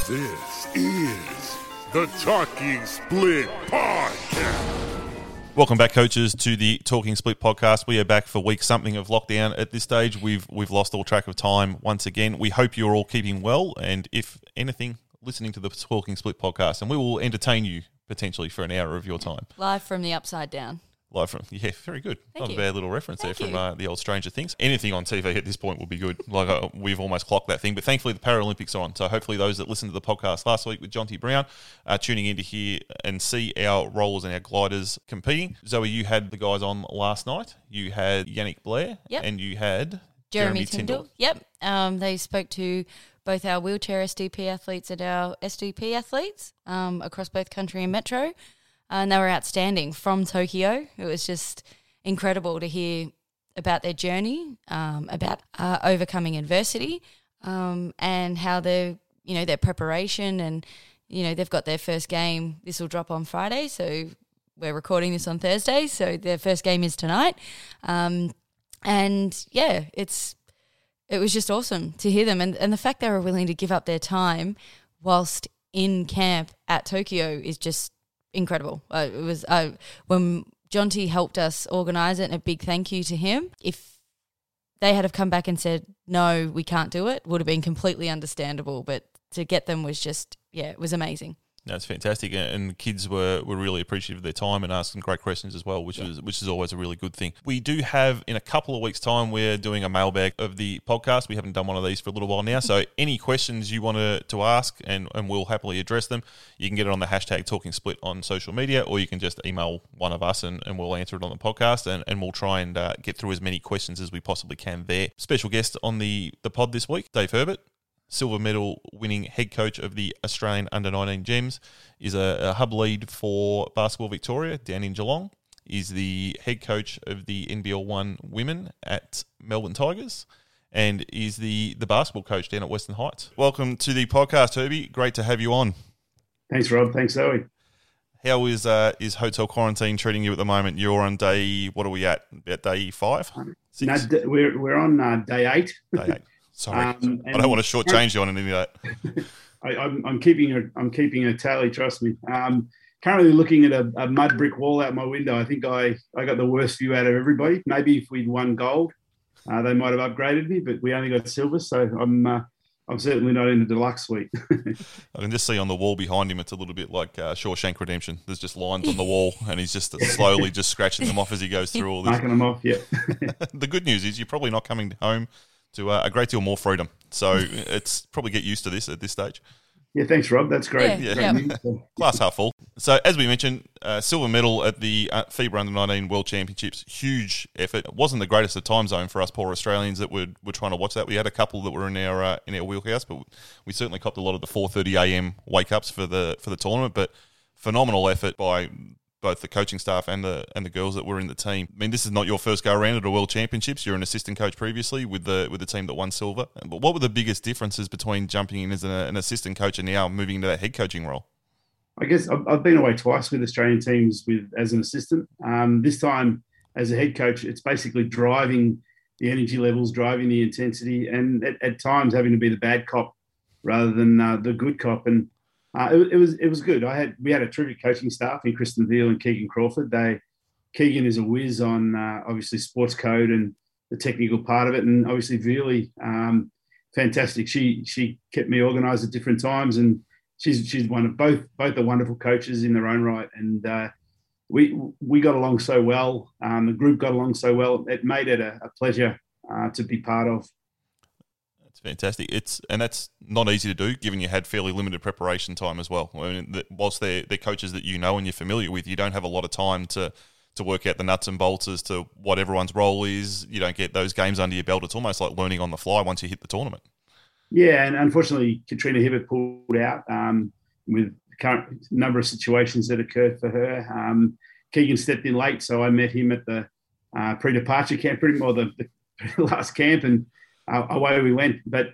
This is the Talking Split Podcast. Welcome back, coaches, to the Talking Split Podcast. We are back for week something of lockdown. At this stage, we've lost all track of time once again. We hope you're all keeping well, and if anything, listening to the Talking Split Podcast, and we will entertain you potentially for an hour of your time. Live from the Upside Down. Live from, yeah, very good. Thank Not you. a bad little reference Thank there you. from the old Stranger Things. Anything on TV at this point would be good. We've almost clocked that thing. But thankfully, the Paralympics are on. So hopefully those that listened to the podcast last week with Jonty Brown are tuning in to hear and see our rollers and our gliders competing. Zoe, you had the guys on last night. You had Yannick Blair. Yep. And you had Jeremy Tyndall. Yep. They spoke to both our wheelchair SDP athletes and our SDP athletes across both country and metro. And they were outstanding from Tokyo. It was just incredible to hear about their journey, about overcoming adversity, and how their preparation, and they've got their first game. This will drop on Friday, so we're recording this on Thursday. So their first game is tonight, and yeah, it was just awesome to hear them, and the fact they were willing to give up their time whilst in camp at Tokyo is just incredible. It was when Jonty helped us organise it, and a big thank you to him. If they had have come back and said, no, we can't do it, would have been completely understandable. But to get them was just, it was amazing. That's fantastic, and the kids were really appreciative of their time and asking great questions as well, which is always a really good thing. We do have, in a couple of weeks' time, we're doing a mailbag of the podcast. We haven't done one of these for a little while now, so any questions you want to ask, and we'll happily address them, you can get it on the hashtag Talking Split on social media, or you can just email one of us and we'll answer it on the podcast, and we'll try and get through as many questions as we possibly can there. Special guest on the pod this week, Dave Herbert. Silver medal winning head coach of the Australian Under-19 Gems, is a hub lead for Basketball Victoria down in Geelong, is the head coach of the NBL 1 women at Melbourne Tigers, and is the basketball coach down at Western Heights. Welcome to the podcast, Herbie. Great to have you on. Thanks, Rob. Thanks, Zoe. How is hotel quarantine treating you at the moment? You're on day, what are we at? About day 5? No, we're on day 8. Day 8. Sorry, I don't want to shortchange you on any of that. I'm keeping a tally. Trust me. Currently looking at a mud brick wall out my window. I think I got the worst view out of everybody. Maybe if we'd won gold, they might have upgraded me, but we only got silver, so I'm certainly not in the deluxe suite. I can just see on the wall behind him, it's a little bit like Shawshank Redemption. There's just lines on the wall, and he's just slowly just scratching them off as he goes through all this. Marking them off, yeah. The good news is you're probably not coming home to a great deal more freedom. So it's probably get used to this at this stage. Yeah, thanks, Rob. That's great. Yeah. Glass half full. So as we mentioned, silver medal at the FIBA Under-19 World Championships, huge effort. It wasn't the greatest of time zone for us poor Australians that were trying to watch that. We had a couple that were in our wheelhouse, but we certainly copped a lot of the 4:30 a.m. wake-ups for the tournament. But phenomenal effort by both the coaching staff and the girls that were in the team. I mean, this is not your first go around at a World Championships. You're an assistant coach previously with the team that won silver. But what were the biggest differences between jumping in as an assistant coach and now moving into that head coaching role? I guess I've been away twice with Australian teams as an assistant. This time as a head coach, it's basically driving the energy levels, driving the intensity, and at times having to be the bad cop rather than the good cop. And it was good. We had a terrific coaching staff in Kristen Veal and Keegan Crawford. Keegan is a whiz on obviously sports code and the technical part of it, and obviously Vealy, fantastic. She kept me organised at different times, and she's one of both are wonderful coaches in their own right. And we got along so well. The group got along so well. It made it a pleasure to be part of. Fantastic. And that's not easy to do, given you had fairly limited preparation time as well. I mean, whilst they're coaches that you know and you're familiar with, you don't have a lot of time to work out the nuts and bolts as to what everyone's role is. You don't get those games under your belt. It's almost like learning on the fly once you hit the tournament. Yeah, and unfortunately, Katrina Hibbert pulled out with the current number of situations that occurred for her. Keegan stepped in late, so I met him at the pre-departure camp, pretty much the last camp, and away we went. But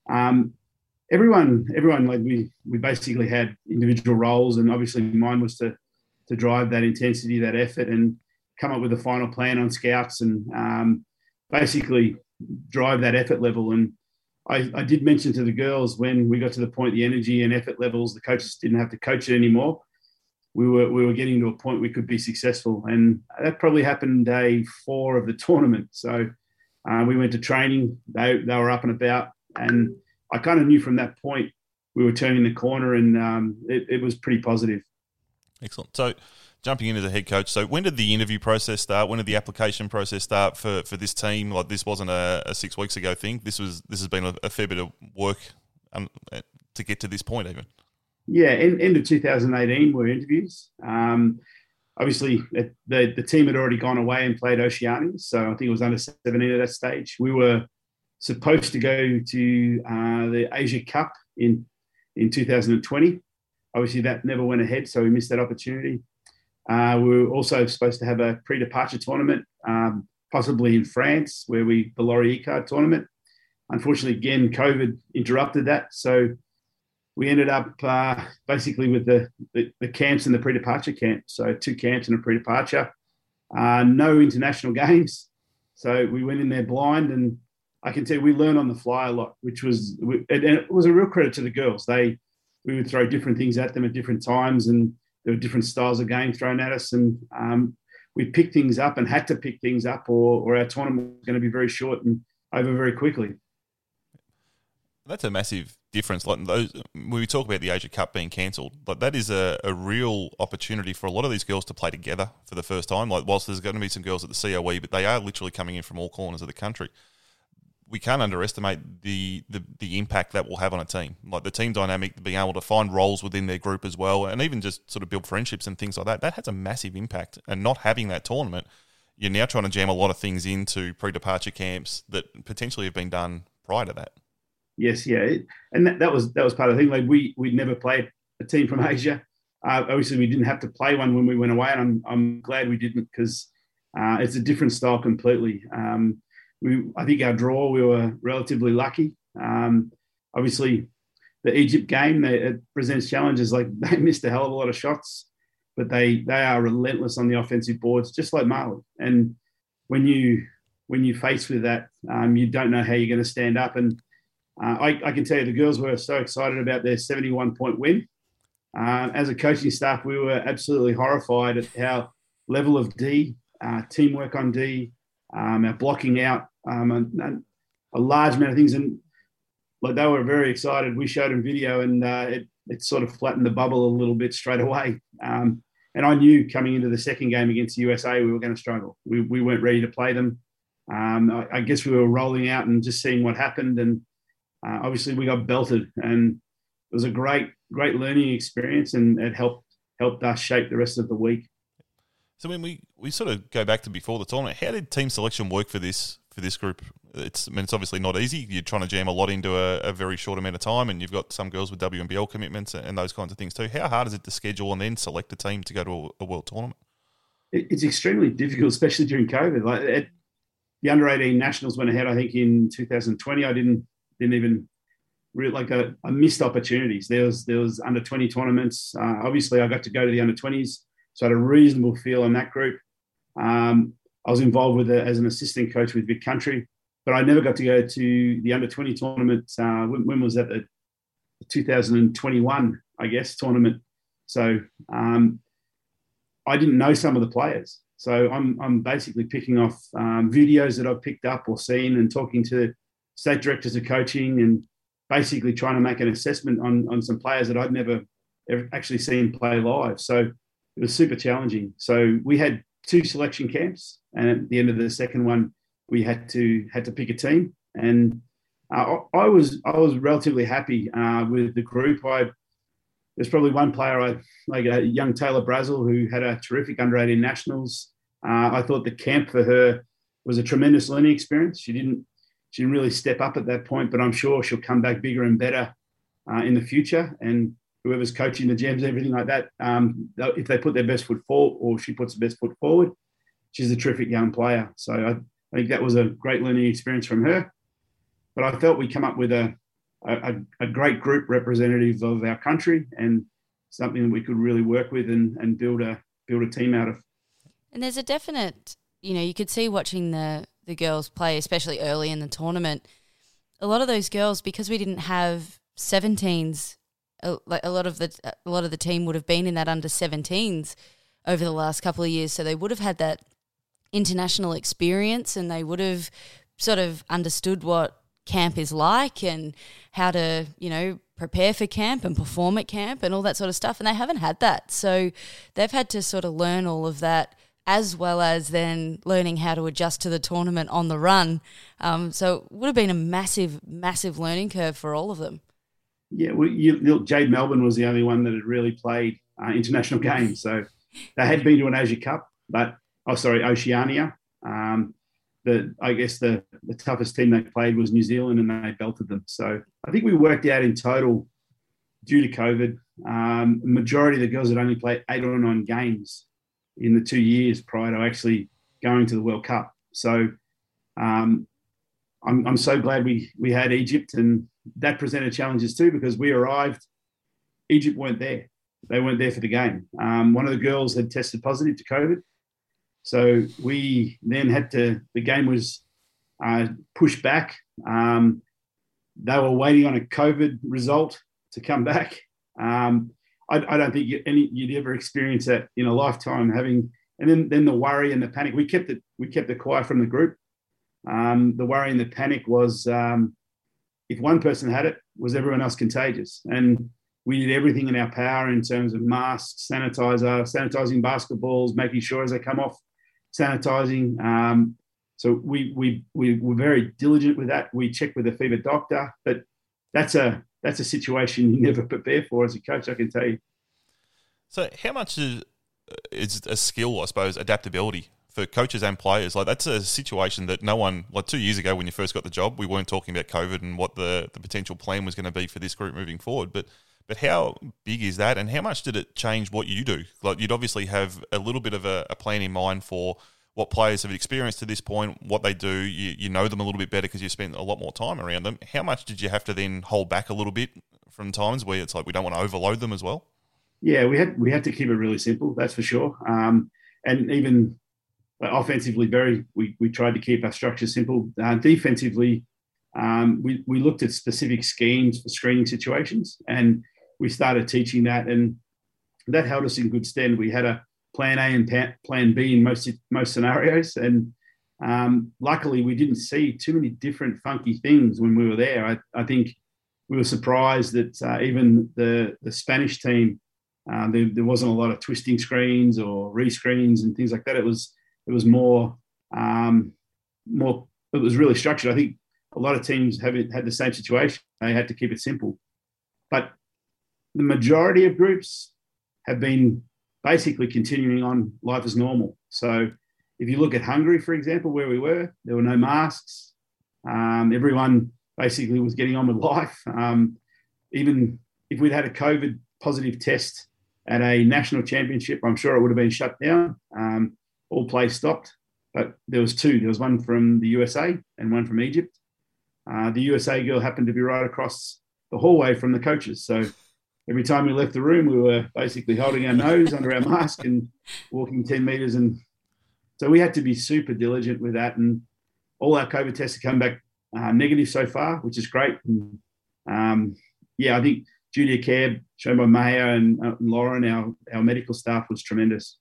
everyone, like we basically had individual roles, and obviously mine was to drive that intensity, that effort, and come up with a final plan on scouts, and basically drive that effort level. And I did mention to the girls when we got to the point, the energy and effort levels, the coaches didn't have to coach it anymore. We were getting to a point we could be successful, and that probably happened day 4 of the tournament. So we went to training. They were up and about, and I kind of knew from that point we were turning the corner, and it was pretty positive. Excellent. So jumping into the head coach, so when did the interview process start? When did the application process start for this team? Like, this wasn't a 6 weeks ago thing. This has been a fair bit of work to get to this point even. Yeah, end of 2018 were interviews. Obviously, the team had already gone away and played Oceania, so I think it was under 17 at that stage. We were supposed to go to the Asia Cup in 2020. Obviously, that never went ahead, so we missed that opportunity. We were also supposed to have a pre-departure tournament, possibly in France, where the Laurier card tournament. Unfortunately, again, COVID interrupted that, so we ended up basically with the camps and the pre-departure camp. So 2 camps and a pre-departure. No international games. So we went in there blind, and I can tell you we learned on the fly a lot, and it was a real credit to the girls. We would throw different things at them at different times, and there were different styles of game thrown at us. And we picked things up and had to pick things up, or our tournament was going to be very short and over very quickly. That's a massive difference. Like those, when we talk about the Asia Cup being cancelled, like that is a real opportunity for a lot of these girls to play together for the first time. Like, whilst there's going to be some girls at the COE, but they are literally coming in from all corners of the country. We can't underestimate the impact that will have on a team. Like the team dynamic, being able to find roles within their group as well, and even just sort of build friendships and things like that. That has a massive impact. And not having that tournament, you're now trying to jam a lot of things into pre-departure camps that potentially have been done prior to that. Yes, yeah, and that was part of the thing. Like we'd never played a team from Asia. Obviously, we didn't have to play one when we went away, and I'm glad we didn't, because it's a different style completely. I think our draw, we were relatively lucky. Obviously, the Egypt game, it presents challenges. Like they missed a hell of a lot of shots, but they are relentless on the offensive boards, just like Mali. And when you face with that, you don't know how you're going to stand up. And I can tell you the girls were so excited about their 71-point win. As a coaching staff, we were absolutely horrified at how level of D, teamwork on D, our blocking out, a large amount of things. And like they were very excited. We showed them video, and it sort of flattened the bubble a little bit straight away. And I knew coming into the second game against the USA, we were going to struggle. We weren't ready to play them. I guess we were rolling out and just seeing what happened. And obviously we got belted, and it was a great learning experience, and it helped us shape the rest of the week. So when we sort of go back to before the tournament, how did team selection work for this group? It's obviously not easy. You're trying to jam a lot into a very short amount of time, and you've got some girls with WNBL commitments and those kinds of things too. How hard is it to schedule and then select a team to go to a world tournament? It's extremely difficult, especially during COVID. Like the under-18 nationals went ahead, I think, in 2020. I didn't even really I missed opportunities. There was under 20 tournaments. Obviously, I got to go to the under 20s, so I had a reasonable feel on that group. I was involved as an assistant coach with Vic Country, but I never got to go to the under 20 tournament. When was that? The 2021, I guess, tournament. So I didn't know some of the players. So I'm basically picking off videos that I've picked up or seen, and talking to state directors of coaching, and basically trying to make an assessment on some players that I'd never ever actually seen play live. So it was super challenging. So we had 2 selection camps, and at the end of the second one, we had to pick a team. And I was relatively happy with the group. There's probably one player, like a young Taylor Brazel, who had a terrific under-18 nationals. I thought the camp for her was a tremendous learning experience. She didn't really step up at that point, but I'm sure she'll come back bigger and better in the future. And whoever's coaching the gems, everything like that, if they put their best foot forward, or she puts the best foot forward, she's a terrific young player. So I think that was a great learning experience from her. But I felt we come up with a great group representative of our country, and something that we could really work with and build a team out of. And there's a definite, you could see watching the girls play, especially early in the tournament, a lot of those girls, because we didn't have 17s, like a lot of the team would have been in that under 17s over the last couple of years, so they would have had that international experience, and they would have sort of understood what camp is like and how to, prepare for camp and perform at camp and all that sort of stuff, and they haven't had that. So they've had to sort of learn all of that, as well as then learning how to adjust to the tournament on the run. So it would have been a massive, massive learning curve for all of them. Yeah, Jade Melbourne was the only one that had really played international games. So they had been to an Asia Cup, Oceania. I guess the toughest team they played was New Zealand, and they belted them. So I think we worked out in total, due to COVID, the majority of the girls had only played 8 or 9 games in the 2 years prior to actually going to the World Cup. So I'm so glad we had Egypt, and that presented challenges too, because we arrived, Egypt weren't there. They weren't there for the game. One of the girls had tested positive to COVID. So we then the game was pushed back. They were waiting on a COVID result to come back. I don't think you'd ever experience that in a lifetime, and then the worry and the panic. We kept it quiet from the group. The worry and the panic was, if one person had it, was everyone else contagious? And we did everything in our power in terms of masks, sanitizing basketballs, making sure as they come off, sanitizing. So we were very diligent with that. We checked with the FIBA doctor, but that's a situation you never prepare for as a coach, I can tell you. So how much is a skill, I suppose, adaptability for coaches and players? Like, that's a situation that no one, like 2 years ago when you first got the job, we weren't talking about COVID and what the potential plan was going to be for this group moving forward. But how big is that, and how much did it change what you do? Like, you'd obviously have a little bit of a plan in mind for what players have experienced to this point, what they do. You know them a little bit better because you spent a lot more time around them. How much did you have to then hold back a little bit from times where it's like we don't want to overload them as well? Yeah, we had to keep it really simple, that's for sure. And even offensively, we tried to keep our structure simple. Defensively, we looked at specific schemes for screening situations, and we started teaching that, and that held us in good stead. We had a plan A and plan B in most scenarios, and luckily we didn't see too many different funky things when we were there. I think we were surprised that even the Spanish team, there wasn't a lot of twisting screens or rescreens and things like that. It was more it was really structured. I think a lot of teams had the same situation. They had to keep it simple, but the majority of groups have been basically continuing on life as normal. So if you look at Hungary, for example, where we were, there were no masks. Everyone basically was getting on with life. Even if we'd had a COVID positive test at a national championship, I'm sure it would have been shut down. All play stopped, but there was 2. There was one from the USA and one from Egypt. The USA girl happened to be right across the hallway from the coaches. So every time we left the room, we were basically holding our nose under our mask and walking 10 metres. And so we had to be super diligent with that. And all our COVID tests have come back negative so far, which is great. And, I think duty of care shown by Maya and Lauren, our medical staff, was tremendous.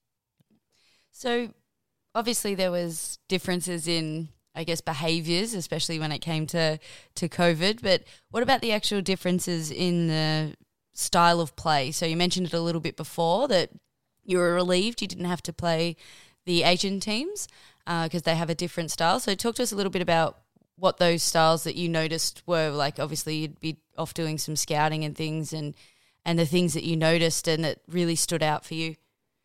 So obviously there was differences in, I guess, behaviours, especially when it came to COVID. But what about the actual differences in the style of play? So you mentioned it a little bit before that you were relieved you didn't have to play the Asian teams because they have a different style. So talk to us a little bit about what those styles that you noticed were. Like, obviously you'd be off doing some scouting and things, and the things that you noticed and that really stood out for you.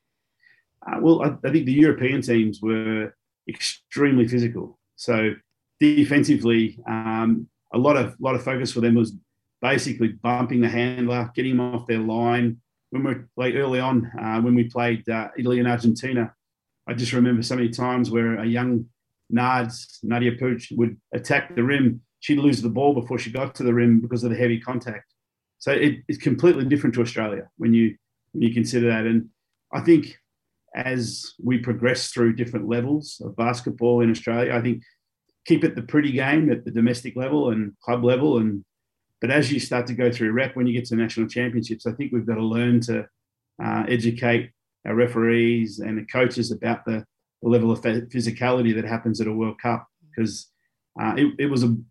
I think the European teams were extremely physical. So defensively, a lot of focus for them was basically bumping the handler, getting them off their line. When we played early on, when we played Italy and Argentina, I just remember so many times where a young Nadia Puig, would attack the rim. She'd lose the ball before she got to the rim because of the heavy contact. So it's completely different to Australia when you consider that. And I think as we progress through different levels of basketball in Australia, I think keep it the pretty game at the domestic level and club level. But as you start to go through rep, when you get to national championships, I think we've got to learn to educate our referees and the coaches about the level of physicality that happens at a World Cup, because it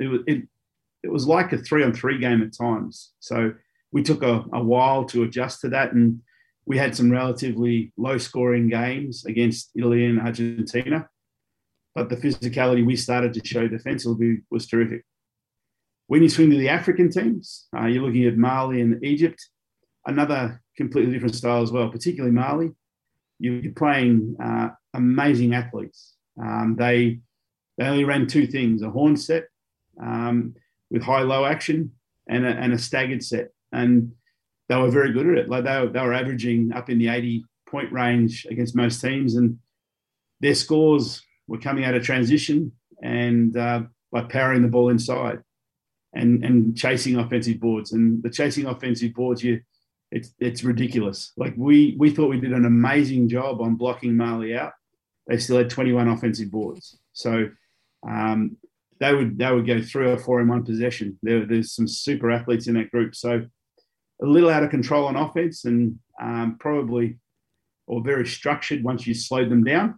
was like a 3-on-3 game at times. So we took a while to adjust to that, and we had some relatively low-scoring games against Italy and Argentina. But the physicality we started to show defensively was terrific. When you swing to the African teams, you're looking at Mali and Egypt, another completely different style as well, particularly Mali. You're playing amazing athletes. They only ran two things: a horn set with high-low action and a staggered set, and they were very good at it. Like they were averaging up in the 80-point range against most teams, and their scores were coming out of transition and by powering the ball inside and chasing offensive boards. And the chasing offensive boards, it's ridiculous. Like we thought we did an amazing job on blocking Mali out. They still had 21 offensive boards. So they would go 3 or 4 in one possession. There's some super athletes in that group. So a little out of control on offense and probably or very structured once you slowed them down.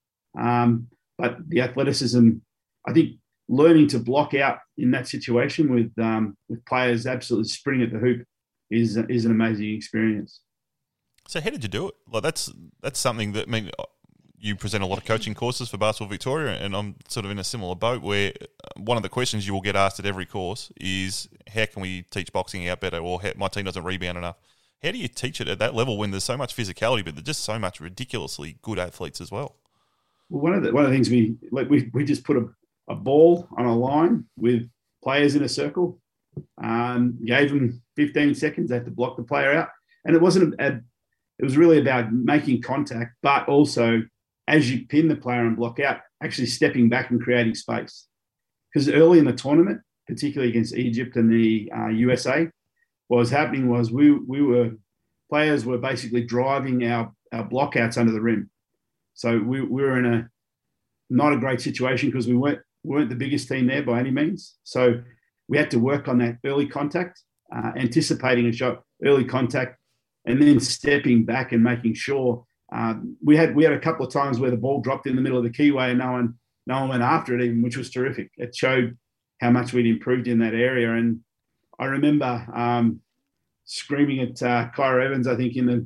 But the athleticism, I think, learning to block out in that situation with players absolutely sprinting at the hoop is an amazing experience. So how did you do it? Like that's something that, I mean, you present a lot of coaching courses for Basketball Victoria, and I'm sort of in a similar boat where one of the questions you will get asked at every course is, how can we teach boxing out better, or my team doesn't rebound enough? How do you teach it at that level when there's so much physicality, but there's just so much ridiculously good athletes as well? Well, one of the things we just put a ball on a line with players in a circle, gave them 15 seconds. They had to block the player out, and it was really about making contact, but also as you pin the player and block out, actually stepping back and creating space. Because early in the tournament, particularly against Egypt and the USA, what was happening was players were basically driving our blockouts under the rim. So we were in not a great situation because we weren't the biggest team there by any means. So we had to work on that early contact, anticipating a shot, early contact, and then stepping back and making sure. We had a couple of times where the ball dropped in the middle of the keyway and no one went after it even, which was terrific. It showed how much we'd improved in that area. And I remember screaming at Kyra Evans, I think, in the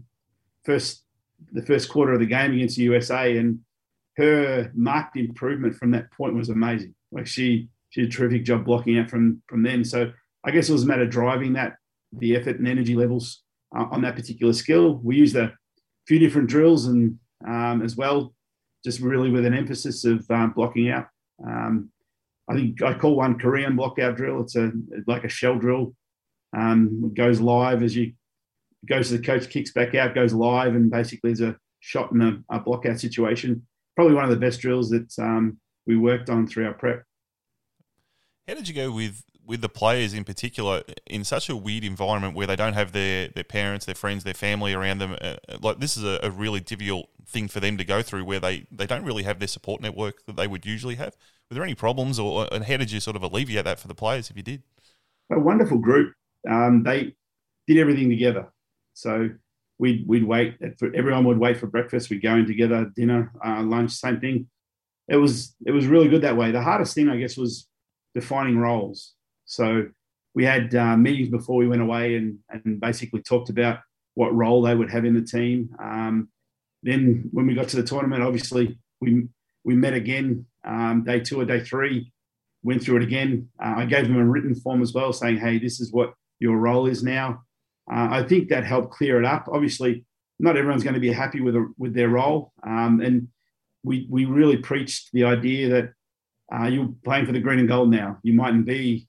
first quarter of the game against the USA, and her marked improvement from that point was amazing. Like she did a terrific job blocking out from then. So I guess it was a matter of driving the effort and energy levels on that particular skill. We used a few different drills and as well, just really with an emphasis of blocking out. I think I call one Korean blockout drill. It's like a shell drill. It goes live as you goes to the coach, kicks back out, goes live, and basically is a shot in a blockout situation. Probably one of the best drills that we worked on through our prep. How did you go with the players in particular in such a weird environment where they don't have their parents, their friends, their family around them? Like this is a really difficult thing for them to go through, where they don't really have their support network that they would usually have. Were there any problems, and how did you sort of alleviate that for the players if you did? A wonderful group. They did everything together. So we'd wait. Everyone would wait for breakfast. We'd go in together, dinner, lunch, same thing. It was really good that way. The hardest thing, I guess, was defining roles. So we had meetings before we went away and basically talked about what role they would have in the team. Then when we got to the tournament, obviously we met again, day 2 or day 3, went through it again. I gave them a written form as well saying, hey, this is what your role is now. I think that helped clear it up. Obviously, not everyone's going to be happy with their role. And we really preached the idea that you're playing for the green and gold now. You mightn't be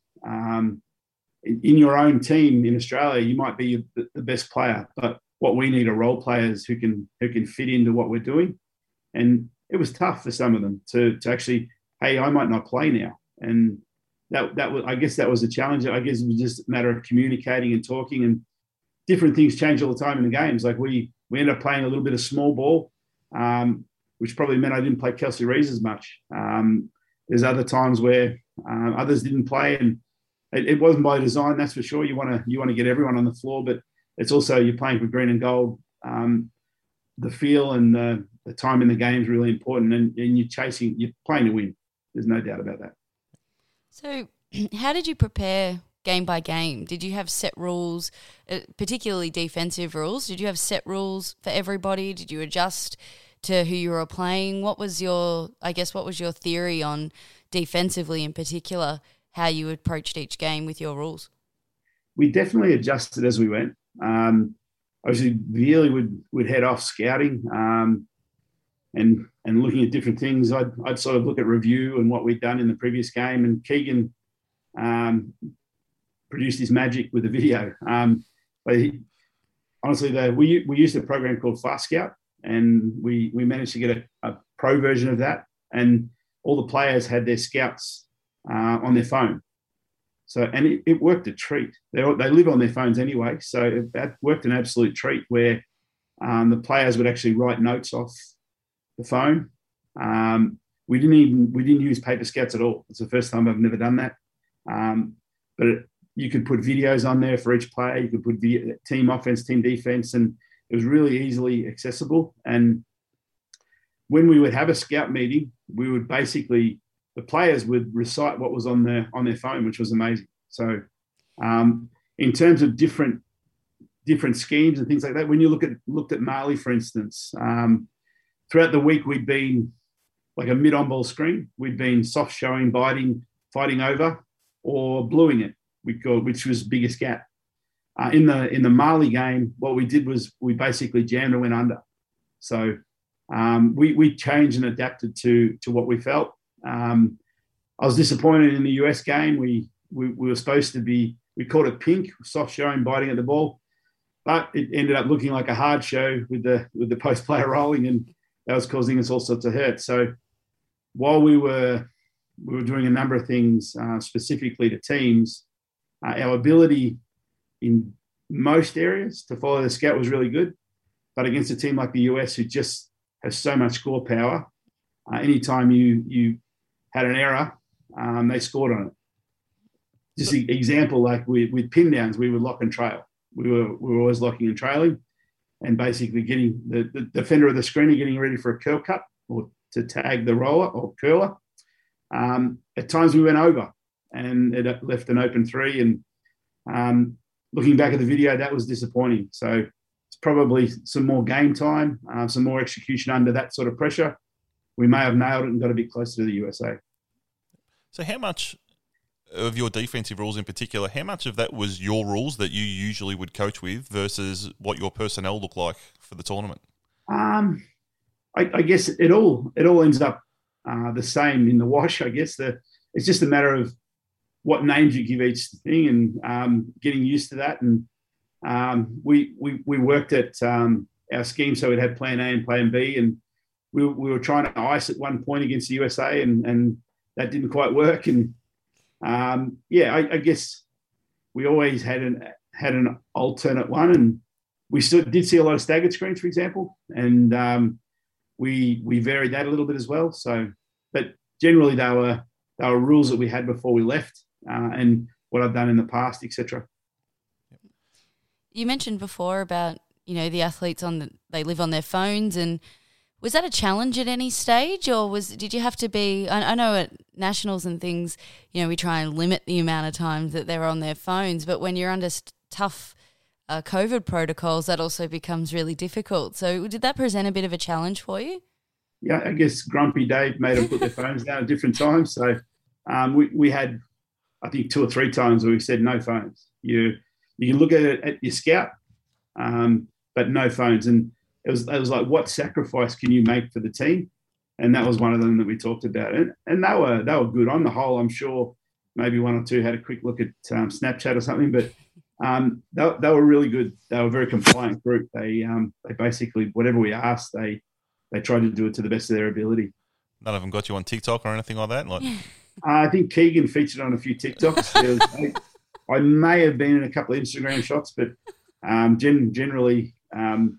in your own team in Australia, you might be the best player, but what we need are role players who can fit into what we're doing. And it was tough for some of them to actually, hey, I might not play now. And that was, I guess that was a challenge. I guess it was just a matter of communicating and talking, and different things change all the time in the games. Like we ended up playing a little bit of small ball, which probably meant I didn't play Kelsey Rees as much. there's other times where others didn't play, and it wasn't by design. That's for sure. You want to get everyone on the floor, but it's also you're playing for green and gold. The feel and the time in the game is really important, and you're playing to win. There's no doubt about that. So, how did you prepare game by game? Did you have set rules, particularly defensive rules? Did you have set rules for everybody? Did you adjust to who you were playing? What was your theory on defensively in particular, how you approached each game with your rules? We definitely adjusted as we went. Obviously, Veely would head off scouting and looking at different things. I'd sort of look at review and what we'd done in the previous game, and Keegan produced his magic with the video. Honestly, we used a program called Fast Scout, and we managed to get a pro version of that, and all the players had their scouts on their phone. So, and it worked a treat. They live on their phones anyway, so that worked an absolute treat where the players would actually write notes off the phone. We didn't use paper scouts at all. It's the first time I've never done that. But you could put videos on there for each player. You could put team offense, team defense, and it was really easily accessible. And when we would have a scout meeting, we would basically, the players would recite what was on their phone, which was amazing. So in terms of different schemes and things like that, when you looked at Marley, for instance, throughout the week, we'd been like a mid-on ball screen. We'd been soft showing, biting, fighting over, or bluing it, which was biggest gap. In the Marley game, what we did was we basically jammed and went under. So we changed and adapted to what we felt. I was disappointed in the US game. We were supposed to be, we called it pink, soft showing, biting at the ball, but it ended up looking like a hard show with the post player rolling, and that was causing us all sorts of hurt. So while we were doing a number of things specifically to teams, our ability in most areas to follow the scout was really good, but against a team like the US who just has so much score power, anytime you had an error, they scored on it. Just an example, like with pin downs, we would lock and trail. We were always locking and trailing, and basically getting the defender of the screen and getting ready for a curl cut or to tag the roller or curler. At times we went over and it left an open three. And looking back at the video, that was disappointing. So it's probably some more game time, some more execution under that sort of pressure. We may have nailed it and got a bit closer to the USA. So how much of your defensive rules in particular, how much of that was your rules that you usually would coach with versus what your personnel look like for the tournament? I guess it all ends up the same in the wash. I guess it's just a matter of what names you give each thing and getting used to that. And we worked at our scheme, so we'd have plan A and plan B, and we were trying to ice at one point against the USA, and that didn't quite work. And I guess we always had an alternate one, and we still did see a lot of staggered screens, for example, and we varied that a little bit as well. So, but generally they were rules that we had before we left, and what I've done in the past, etc. You mentioned before about the athletes they live on their phones, and was that a challenge at any stage, or did you have to be? I know at nationals and things, we try and limit the amount of times that they're on their phones, but when you're under tough COVID protocols, that also becomes really difficult. So did that present a bit of a challenge for you? Yeah, I guess Grumpy Dave made them put their phones down at different times. So we had, I think, 2 or 3 times where we said no phones. You can look at it at your scout, but no phones. And it was like, what sacrifice can you make for the team? And that was one of them that we talked about. And they were good. On the whole, I'm sure maybe 1 or 2 had a quick look at Snapchat or something, but they were really good. They were a very compliant group. They basically, whatever we asked, they tried to do it to the best of their ability. None of them got you on TikTok or anything like that? I think Keegan featured on a few TikToks. I may have been in a couple of Instagram shots, but generally,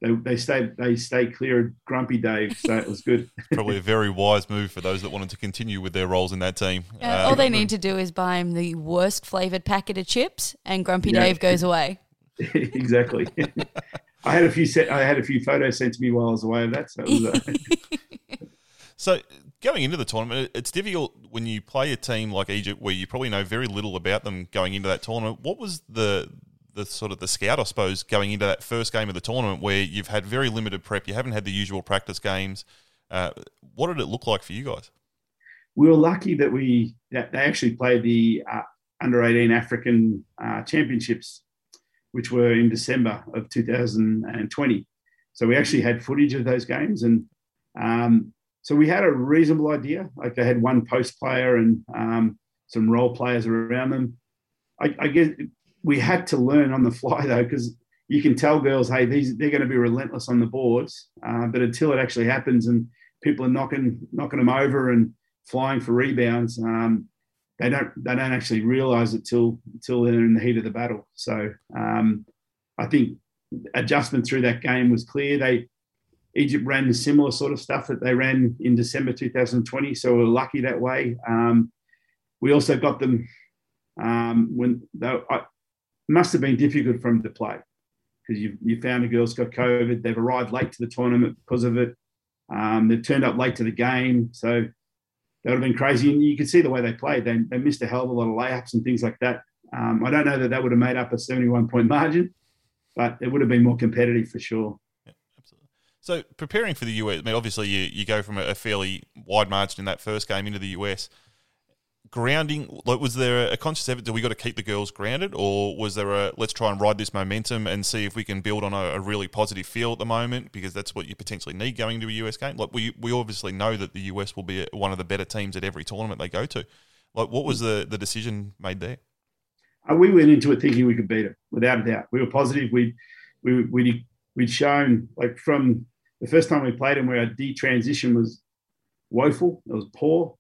they stay clear of Grumpy Dave, so it was good. Probably a very wise move for those that wanted to continue with their roles in that team. All they need to do is buy him the worst flavoured packet of chips, and Grumpy Dave goes away. Exactly. I had a few photos sent to me while I was away of that. So, it was, So going into the tournament, it's difficult when you play a team like Egypt, where you probably know very little about them going into that tournament. What was the sort of the scout, I suppose, going into that first game of the tournament, where you've had very limited prep, you haven't had the usual practice games? What did it look like for you guys? We were lucky that they actually played the under-18 African championships, which were in December of 2020. So we actually had footage of those games, and so we had a reasonable idea. Like, they had one post player and some role players around them. I guess we had to learn on the fly, though, because you can tell girls, hey, they're going to be relentless on the boards, but until it actually happens and people are knocking them over and flying for rebounds, they don't actually realise it till they're in the heat of the battle. So I think adjustment through that game was clear. Egypt ran the similar sort of stuff that they ran in December 2020, so we were lucky that way. We also got them when must have been difficult for them to play, because you found the girls got COVID. They've arrived late to the tournament because of it. They've turned up late to the game, so that would have been crazy. And you could see the way they played. They missed a hell of a lot of layups and things like that. I don't know that would have made up a 71-point margin, but it would have been more competitive for sure. Yeah, absolutely. So preparing for the US, I mean, obviously you go from a fairly wide margin in that first game into the US. Grounding, like, was there a conscious effort, do we got to keep the girls grounded, or was there let's try and ride this momentum and see if we can build on a really positive feel at the moment, because that's what you potentially need going to a US game? Like, we obviously know that the US will be one of the better teams at every tournament they go to. Like, what was the decision made there? We went into it thinking we could beat them, without a doubt. We were positive. We'd shown, like, from the first time we played them, where our D transition was woeful. It was poor.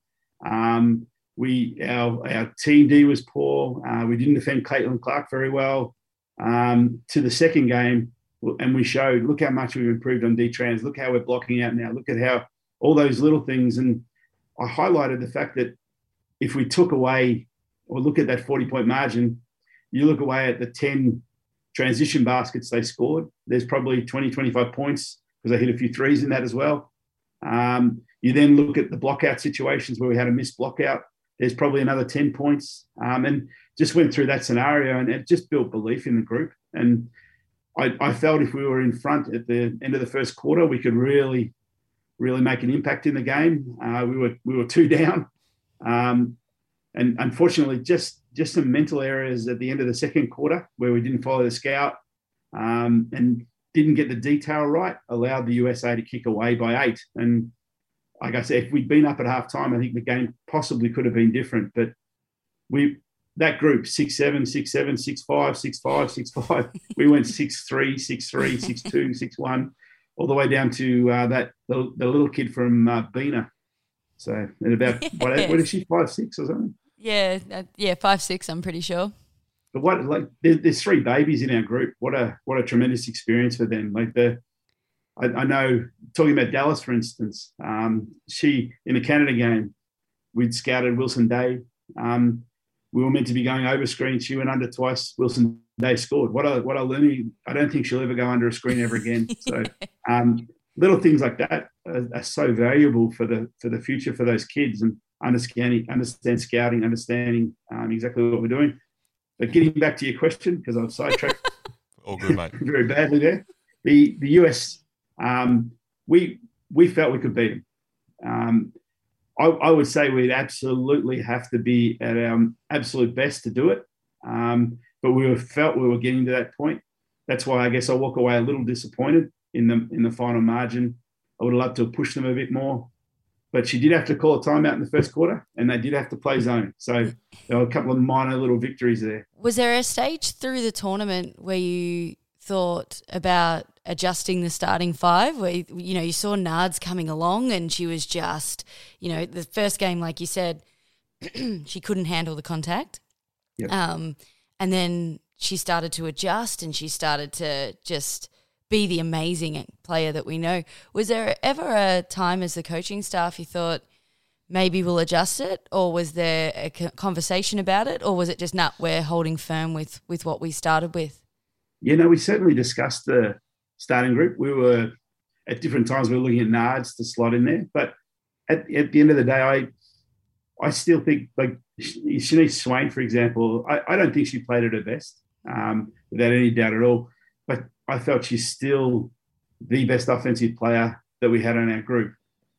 Our team D was poor. We didn't defend Caitlin Clark very well. To the second game, and we showed, look how much we've improved on D-trans. Look how we're blocking out now. Look at how all those little things. And I highlighted the fact that if we took away, or look at that 40-point margin, you look away at the 10 transition baskets they scored, there's probably 20, 25 points, because they hit a few threes in that as well. You then look at the blockout situations where we had a missed blockout. There's probably another 10 points, and just went through that scenario, and it just built belief in the group. And I felt if we were in front at the end of the first quarter, we could really, really make an impact in the game. We were 2 down, and unfortunately, just some mental errors at the end of the second quarter where we didn't follow the scout and didn't get the detail right, allowed the USA to kick away by 8. And like I said, if we'd been up at halftime, I think the game possibly could have been different. But that group, 6-7, 6-7, 6-5, 6-5, 6-5, we went 6-3, 6-3, 6-2, 6-1, all the way down to the little kid from Bina. So at about, what is she, 5'6" or something? Yeah, 5'6", I'm pretty sure. But there's 3 babies in our group. What a tremendous experience for them. I know, talking about Dallas, for instance, she, in the Canada game, we'd scouted Wilson Day. We were meant to be going over screen. She went under twice. Wilson Day scored. What a learning. I don't think she'll ever go under a screen ever again. So little things like that are so valuable for the future for those kids, and understand scouting, understanding exactly what we're doing. But getting back to your question, because I've sidetracked all good, mate. very badly there. The US, we felt we could beat them. I would say we'd absolutely have to be at our absolute best to do it. But we felt we were getting to that point. That's why I guess I walk away a little disappointed in the final margin. I would have loved to have pushed them a bit more. But she did have to call a timeout in the first quarter, and they did have to play zone. So there were a couple of minor little victories there. Was there a stage through the tournament where you thought about adjusting the starting 5, where, you saw Nards coming along and she was just, the first game, like you said, she couldn't handle the contact. Yep. And then she started to adjust and she started to just be the amazing player that we know. Was there ever a time as the coaching staff you thought maybe we'll adjust it, or was there a conversation about it, or was it just, we're holding firm with what we started with? We certainly discussed the starting group. We were, at different times, we were looking at Nards to slot in there. But at the end of the day, I still think, like Shanice Swain, for example, I don't think she played at her best, without any doubt at all. But I felt she's still the best offensive player that we had in our group.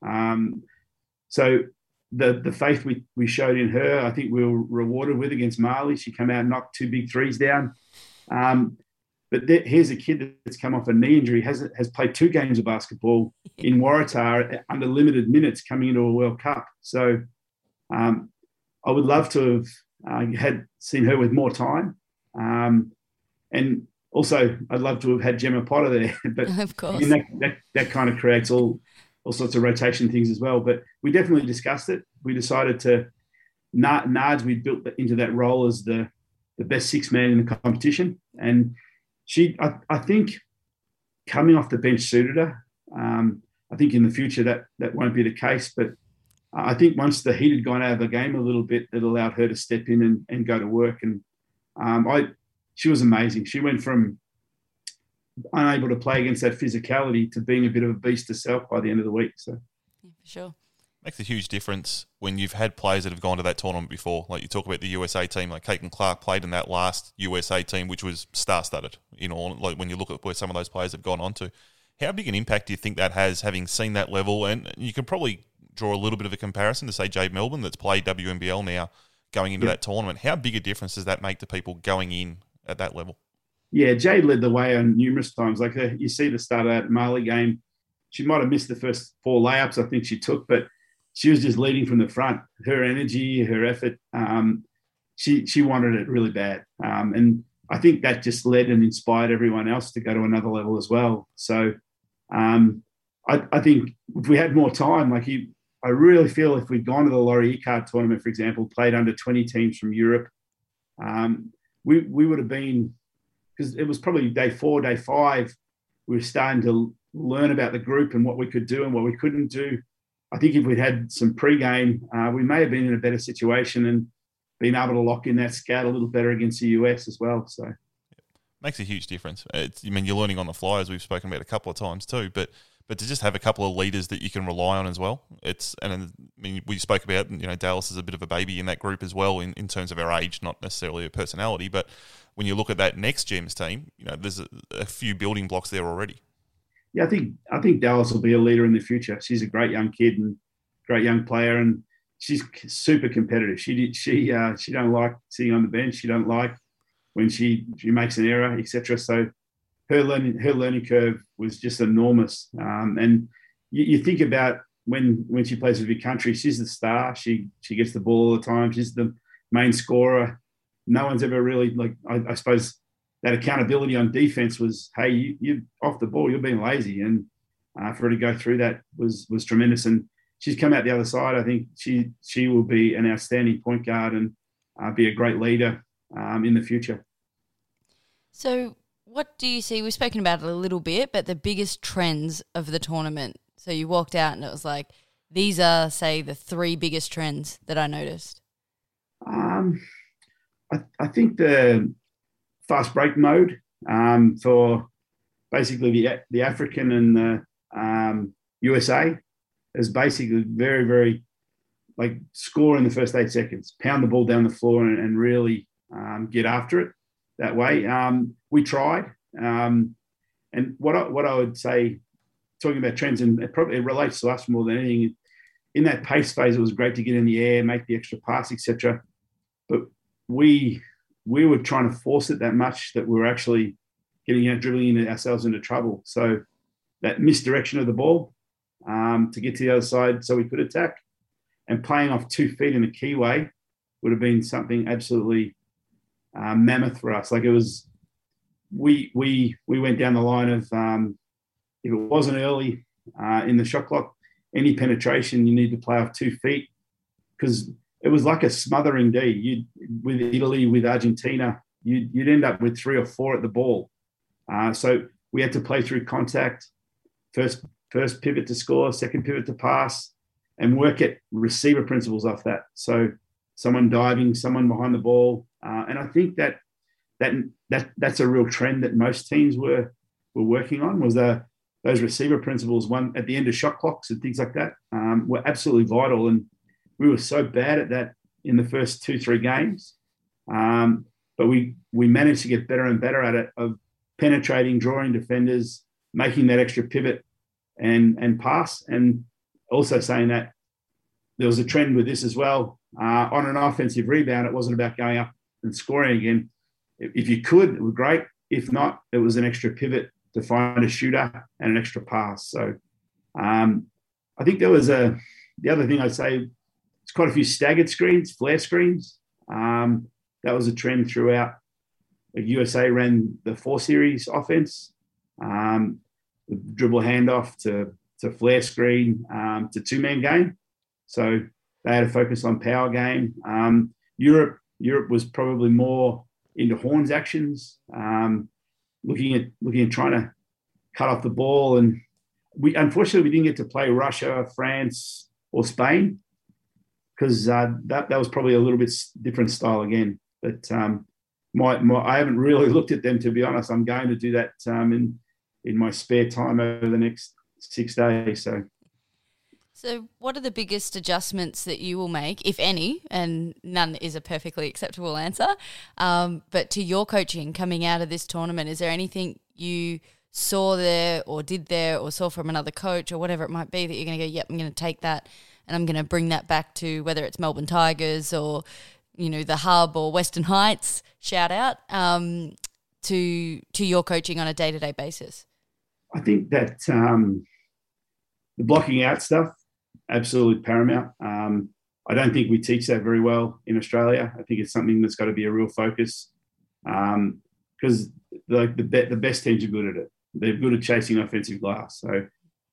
So the faith we showed in her, I think we were rewarded with against Mali. She came out and knocked 2 big threes down. But here's a kid that's come off a knee injury, has played 2 games of basketball in Waratah under limited minutes coming into a World Cup. So I would love to have seen her with more time. And also, I'd love to have had Gemma Potter there. But of course, that kind of creates all sorts of rotation things as well. But we definitely discussed it. We decided to Nards, we built into that role as the best 6 man in the competition. And I think coming off the bench suited her. I think in the future that won't be the case. But I think once the heat had gone out of the game a little bit, it allowed her to step in and go to work. And she was amazing. She went from unable to play against that physicality to being a bit of a beast herself by the end of the week. So, yeah, for sure. Makes a huge difference when you've had players that have gone to that tournament before. Like you talk about the USA team, like Caitlin Clark played in that last USA team, which was star-studded. Like when you look at where some of those players have gone on to. How big an impact do you think that has, having seen that level? And you can probably draw a little bit of a comparison to, say, Jade Melbourne, that's played WNBL now, going into that tournament. How big a difference does that make to people going in at that level? Yeah, Jade led the way on numerous times. Like you see the start of that Mali game, she might have missed the first 4 layups I think she took, but she was just leading from the front. Her energy, her effort, she wanted it really bad. And I think that just led and inspired everyone else to go to another level as well. So I think if we had more time, I really feel if we'd gone to the Laurie Ecard tournament, for example, played under 20 teams from Europe, we would have been, because it was probably day 4, day 5, we were starting to learn about the group and what we could do and what we couldn't do. I think if we'd had some pre-game, we may have been in a better situation and been able to lock in that scout a little better against the US as well. So, makes a huge difference. You're learning on the fly, as we've spoken about a couple of times too, but to just have a couple of leaders that you can rely on as well. We spoke about, Dallas is a bit of a baby in that group as well in terms of her age, not necessarily her personality, but when you look at that next Gems team, there's a few building blocks there already. Yeah, I think Dallas will be a leader in the future. She's a great young kid and great young player, and she's super competitive. She don't like sitting on the bench. She don't like when she makes an error, etc. So her learning curve was just enormous. And you think about when she plays with your country, she's the star. She gets the ball all the time. She's the main scorer. No one's ever really, I suppose, that accountability on defense was, hey, you off the ball, you're being lazy. And for her to go through that was tremendous. And she's come out the other side. I think she will be an outstanding point guard and be a great leader in the future. So what do you see? We've spoken about it a little bit, but the biggest trends of the tournament. So you walked out and it was like, these are, say, the 3 biggest trends that I noticed. I think the fast break mode for basically the African and the USA is basically very, very score in the first 8 seconds, pound the ball down the floor and really get after it that way. We tried. And what I would say, talking about trends, and it relates to us more than anything, in that pace phase, it was great to get in the air, make the extra pass, etc. But we were trying to force it that much that we were actually dribbling ourselves into trouble. So that misdirection of the ball to get to the other side so we could attack, and playing off 2 feet in a key way would have been something absolutely mammoth for us. Like it was, we went down the line of if it wasn't early in the shot clock, any penetration you need to play off 2 feet, because it was like a smothering D. With Italy, with Argentina, you'd end up with 3 or 4 at the ball. So we had to play through contact, first pivot to score, second pivot to pass, and work at receiver principles off that. So someone diving, someone behind the ball, and I think that's a real trend that most teams were working on, was those receiver principles. One at the end of shot clocks and things like that were absolutely vital, and we were so bad at that in the first 2-3 games, but we managed to get better and better at it, of penetrating, drawing defenders, making that extra pivot and pass, and also saying that there was a trend with this as well. On an offensive rebound, it wasn't about going up and scoring again. If you could, it was great. If not, it was an extra pivot to find a shooter and an extra pass. So I think there was the other thing I'd say, it's quite a few staggered screens, flare screens. That was a trend throughout. Like USA ran the 4 series offense, the dribble handoff to flare screen to 2-man game. So they had a focus on power game. Europe was probably more into horns actions, looking at trying to cut off the ball. And unfortunately we didn't get to play Russia, France, or Spain, because that was probably a little bit different style again. But I haven't really looked at them, to be honest. I'm going to do that in my spare time over the next 6 days. So what are the biggest adjustments that you will make, if any, and none is a perfectly acceptable answer, but to your coaching coming out of this tournament? Is there anything you saw there or did there or saw from another coach or whatever it might be that you're going to go, yep, I'm going to take that and I'm going to bring that back to whether it's Melbourne Tigers or, the Hub or Western Heights, shout out, to your coaching on a day-to-day basis? I think that the blocking out stuff, absolutely paramount. I don't think we teach that very well in Australia. I think it's something that's got to be a real focus, because the best teams are good at it. They're good at chasing offensive glass. So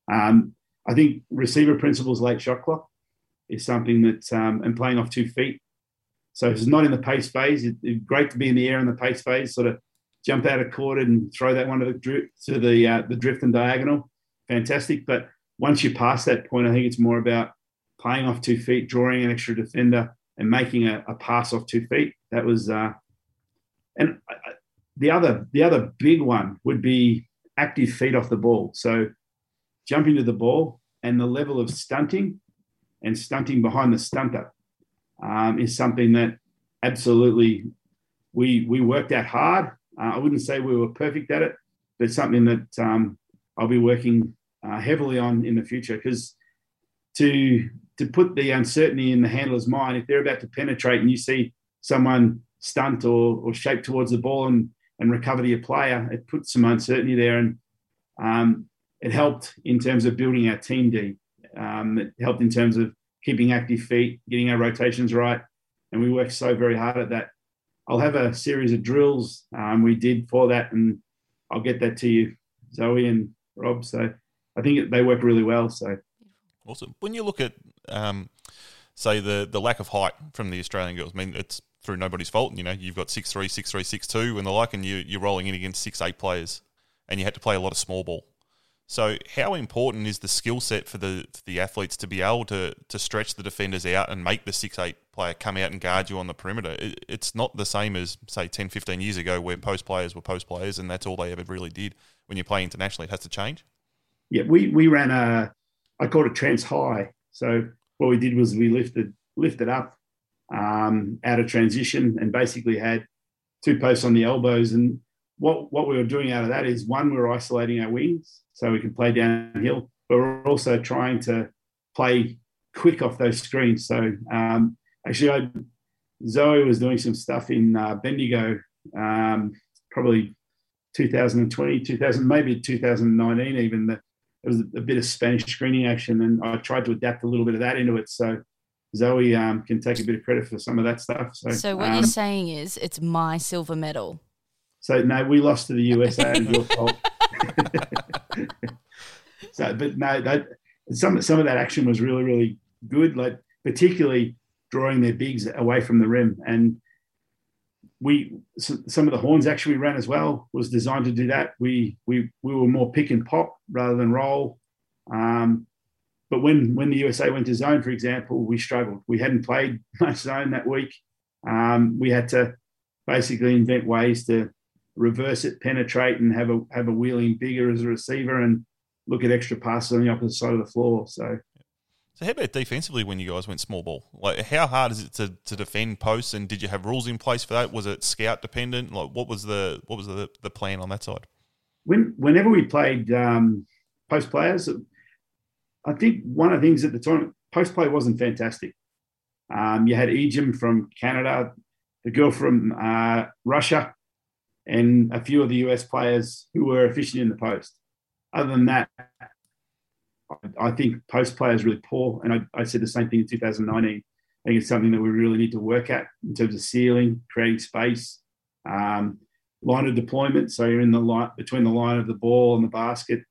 I think receiver principles, late shot clock, is something that, and playing off 2 feet. So if it's not in the pace phase, it's great to be in the air in the pace phase, sort of jump out of court and throw that one to the drift and diagonal. Fantastic. But once you pass that point, I think it's more about playing off 2 feet, drawing an extra defender, and making a pass off 2 feet. That was, and the other big one would be active feet off the ball. So jumping to the ball and the level of stunting and stunting behind the stunter is something that absolutely we worked out hard. I wouldn't say we were perfect at it, but it's something that I'll be working heavily on in the future, because to put the uncertainty in the handler's mind, if they're about to penetrate and you see someone stunt or shape towards the ball and recover to your player, it puts some uncertainty there. And it helped in terms of building our team D. It helped in terms of keeping active feet, getting our rotations right. And we worked so very hard at that. I'll have a series of drills we did for that, and I'll get that to you, Zoe and Rob. So I think they work really well. So awesome. When you look at, say, the lack of height from the Australian girls, I mean, it's through nobody's fault. You've got 6'3", 6'3", 6'2", and the like, and you're rolling in against 6'8" players, and you had to play a lot of small ball. So how important is the skill set for the athletes to be able to stretch the defenders out and make the 6'8" player come out and guard you on the perimeter? It's not the same as, say, 10, 15 years ago where post players were post players and that's all they ever really did. When you play internationally, it has to change. Yeah, we ran I called it trans high. So what we did was we lifted up out of transition and basically had 2 posts on the elbows. And what we were doing out of that is, one, we were isolating our wings so we could play downhill, but we're also trying to play quick off those screens. So actually, Zoe was doing some stuff in Bendigo, probably 2020, maybe 2019 even. There was a bit of Spanish screening action, and I tried to adapt a little bit of that into it. So Zoe can take a bit of credit for some of that stuff. So what you're saying is it's my silver medal. So no, we lost to the USA and your fault. But no, some of that action was really, really good. Like particularly drawing their bigs away from the rim, and some of the horns actually we ran as well was designed to do that. We were more pick and pop rather than roll. But when the USA went to zone, for example, we struggled. We hadn't played much zone that week. We had to basically invent ways to reverse it, penetrate, and have a wheeling bigger as a receiver and look at extra passes on the opposite side of the floor. So how about defensively when you guys went small ball? Like, how hard is it to defend posts? And did you have rules in place for that? Was it scout dependent? Like, what was the plan on that side? Whenever we played post players, I think one of the things at the time, post play wasn't fantastic. You had Ejim from Canada, the girl from Russia, and a few of the US players who were efficient in the post. Other than that, I think post play is really poor. And I said the same thing in 2019. I think it's something that we really need to work at in terms of sealing, creating space, line of deployment. So you're in the line between the line of the ball and the basket.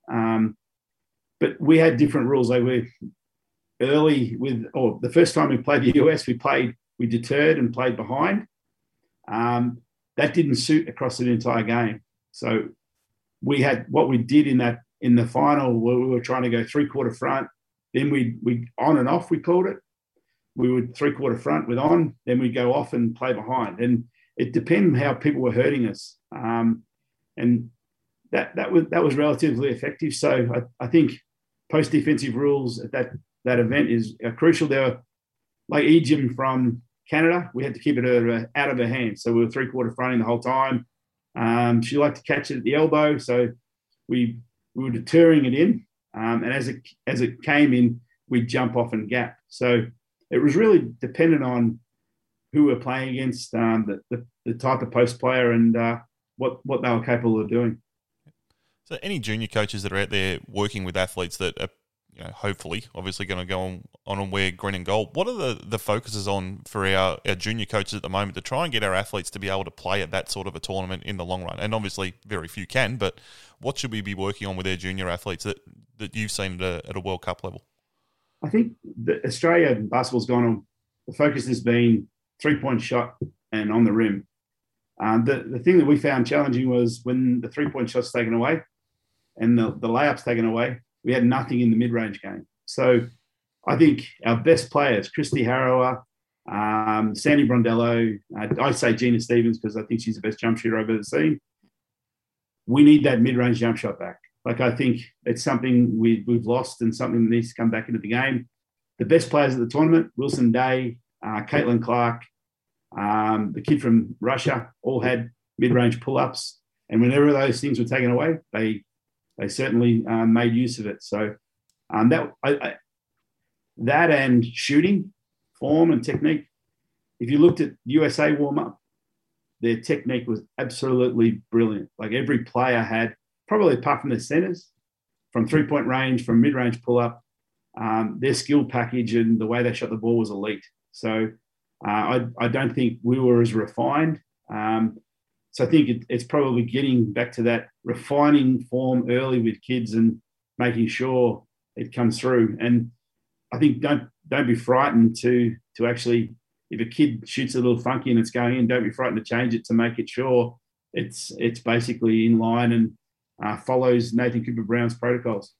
But we had different rules. Like we early the first time we played the US, we deterred and played behind. That didn't suit across the entire game. So we had what we did in the final where we were trying to go 3/4 front. Then we on and off, we called it. We would 3/4 front with on, then we'd go off and play behind. And it depended how people were hurting us. And that was relatively effective. So I think post defensive rules at that event are crucial. They were like Ejim from Canada. We had to keep it out of her hands. So we were 3/4 fronting the whole time. She liked to catch it at the elbow. So we were deterring it in. And as it came in, we'd jump off and gap. So it was really dependent on who we're playing against, the type of post player and what they were capable of doing. So any junior coaches that are out there working with athletes that are, hopefully, obviously going to go on and wear green and gold, what are the focuses on for our junior coaches at the moment to try and get our athletes to be able to play at that sort of a tournament in the long run? And obviously very few can, but what should we be working on with our junior athletes that you've seen at a World Cup level? I think Australia basketball's gone on, the focus has been 3-point shot and on the rim. The thing that we found challenging was when the 3-point shot's taken away and the layup's taken away, we had nothing in the mid-range game. So I think our best players, Christy Harrower, Sandy Brondello, I say Gina Stevens because I think she's the best jump shooter I've ever seen. We need that mid-range jump shot back. Like, I think it's something we've lost and something that needs to come back into the game. The best players at the tournament, Wilson Day, Caitlin Clark, the kid from Russia, all had mid-range pull-ups. And whenever those things were taken away, they certainly made use of it. So that and shooting, form and technique. If you looked at USA warm-up, their technique was absolutely brilliant. Like, every player had, probably apart from the centers, from 3-point range, from mid-range pull-up, their skill package and the way they shot the ball was elite. So I don't think we were as refined. So I think it's probably getting back to that refining form early with kids and making sure it comes through. And I think don't be frightened to actually, if a kid shoots a little funky and it's going in, don't be frightened to change it to make it sure it's basically in line and follows Nathan Cooper Brown's protocols.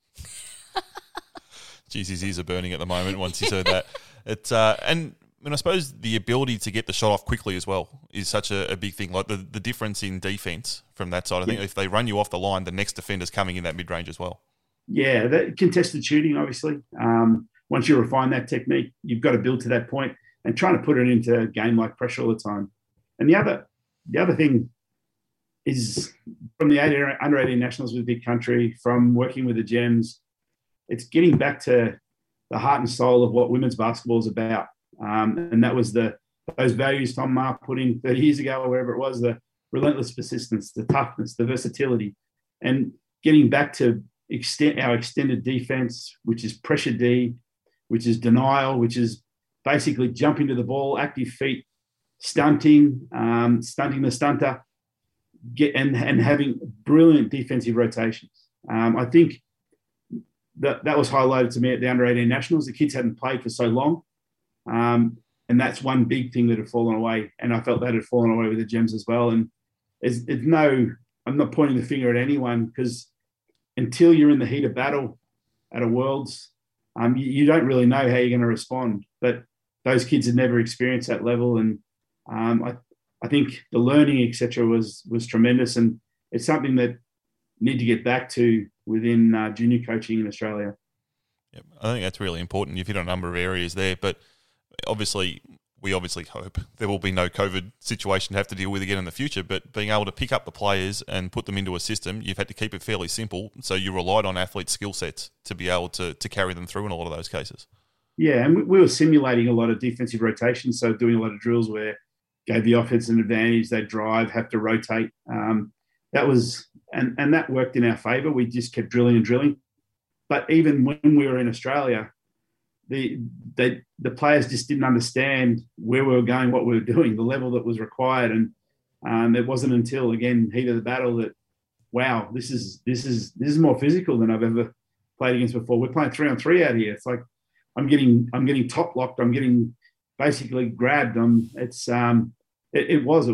Geez, his ears are burning at the moment once he said that. And I suppose the ability to get the shot off quickly as well is such a big thing. Like the difference in defense from that side. I think if they run you off the line, the next defender's coming in that mid-range as well. Yeah, that contested shooting, obviously. Once you refine that technique, you've got to build to that point and trying to put it into a game-like pressure all the time. And the other thing is, from the under 18 nationals with Big Country, from working with the Gems, it's getting back to the heart and soul of what women's basketball is about. And that was those values Tom Ma put in 30 years ago or wherever it was, the relentless persistence, the toughness, the versatility, and getting back to our extended defense, which is pressure D, which is denial, which is basically jumping to the ball, active feet, stunting the stunter, and having brilliant defensive rotations. I think that was highlighted to me at the under 18 nationals. The kids hadn't played for so long. And that's one big thing that had fallen away. And I felt that had fallen away with the Gems as well. And I'm not pointing the finger at anyone, because until you're in the heat of battle at a Worlds, you don't really know how you're going to respond. But those kids had never experienced that level. And I think the learning, etc., was tremendous. And it's something that need to get back to within junior coaching in Australia. Yep. I think that's really important. You've hit on a number of areas there, but we obviously hope there will be no COVID situation to have to deal with again in the future, but being able to pick up the players and put them into a system, you've had to keep it fairly simple. So you relied on athletes' skill sets to be able to carry them through in a lot of those cases. Yeah, and we were simulating a lot of defensive rotations, so doing a lot of drills where gave the offense an advantage, they drive, have to rotate. That was, and that worked in our favour. We just kept drilling and drilling. But even when we were in Australia, the players just didn't understand where we were going, what we were doing, the level that was required. And it wasn't until, again, heat of the battle that, wow, this is more physical than I've ever played against before. We're playing 3-on-3 out here. It's like I'm getting top locked. I'm getting basically grabbed. It was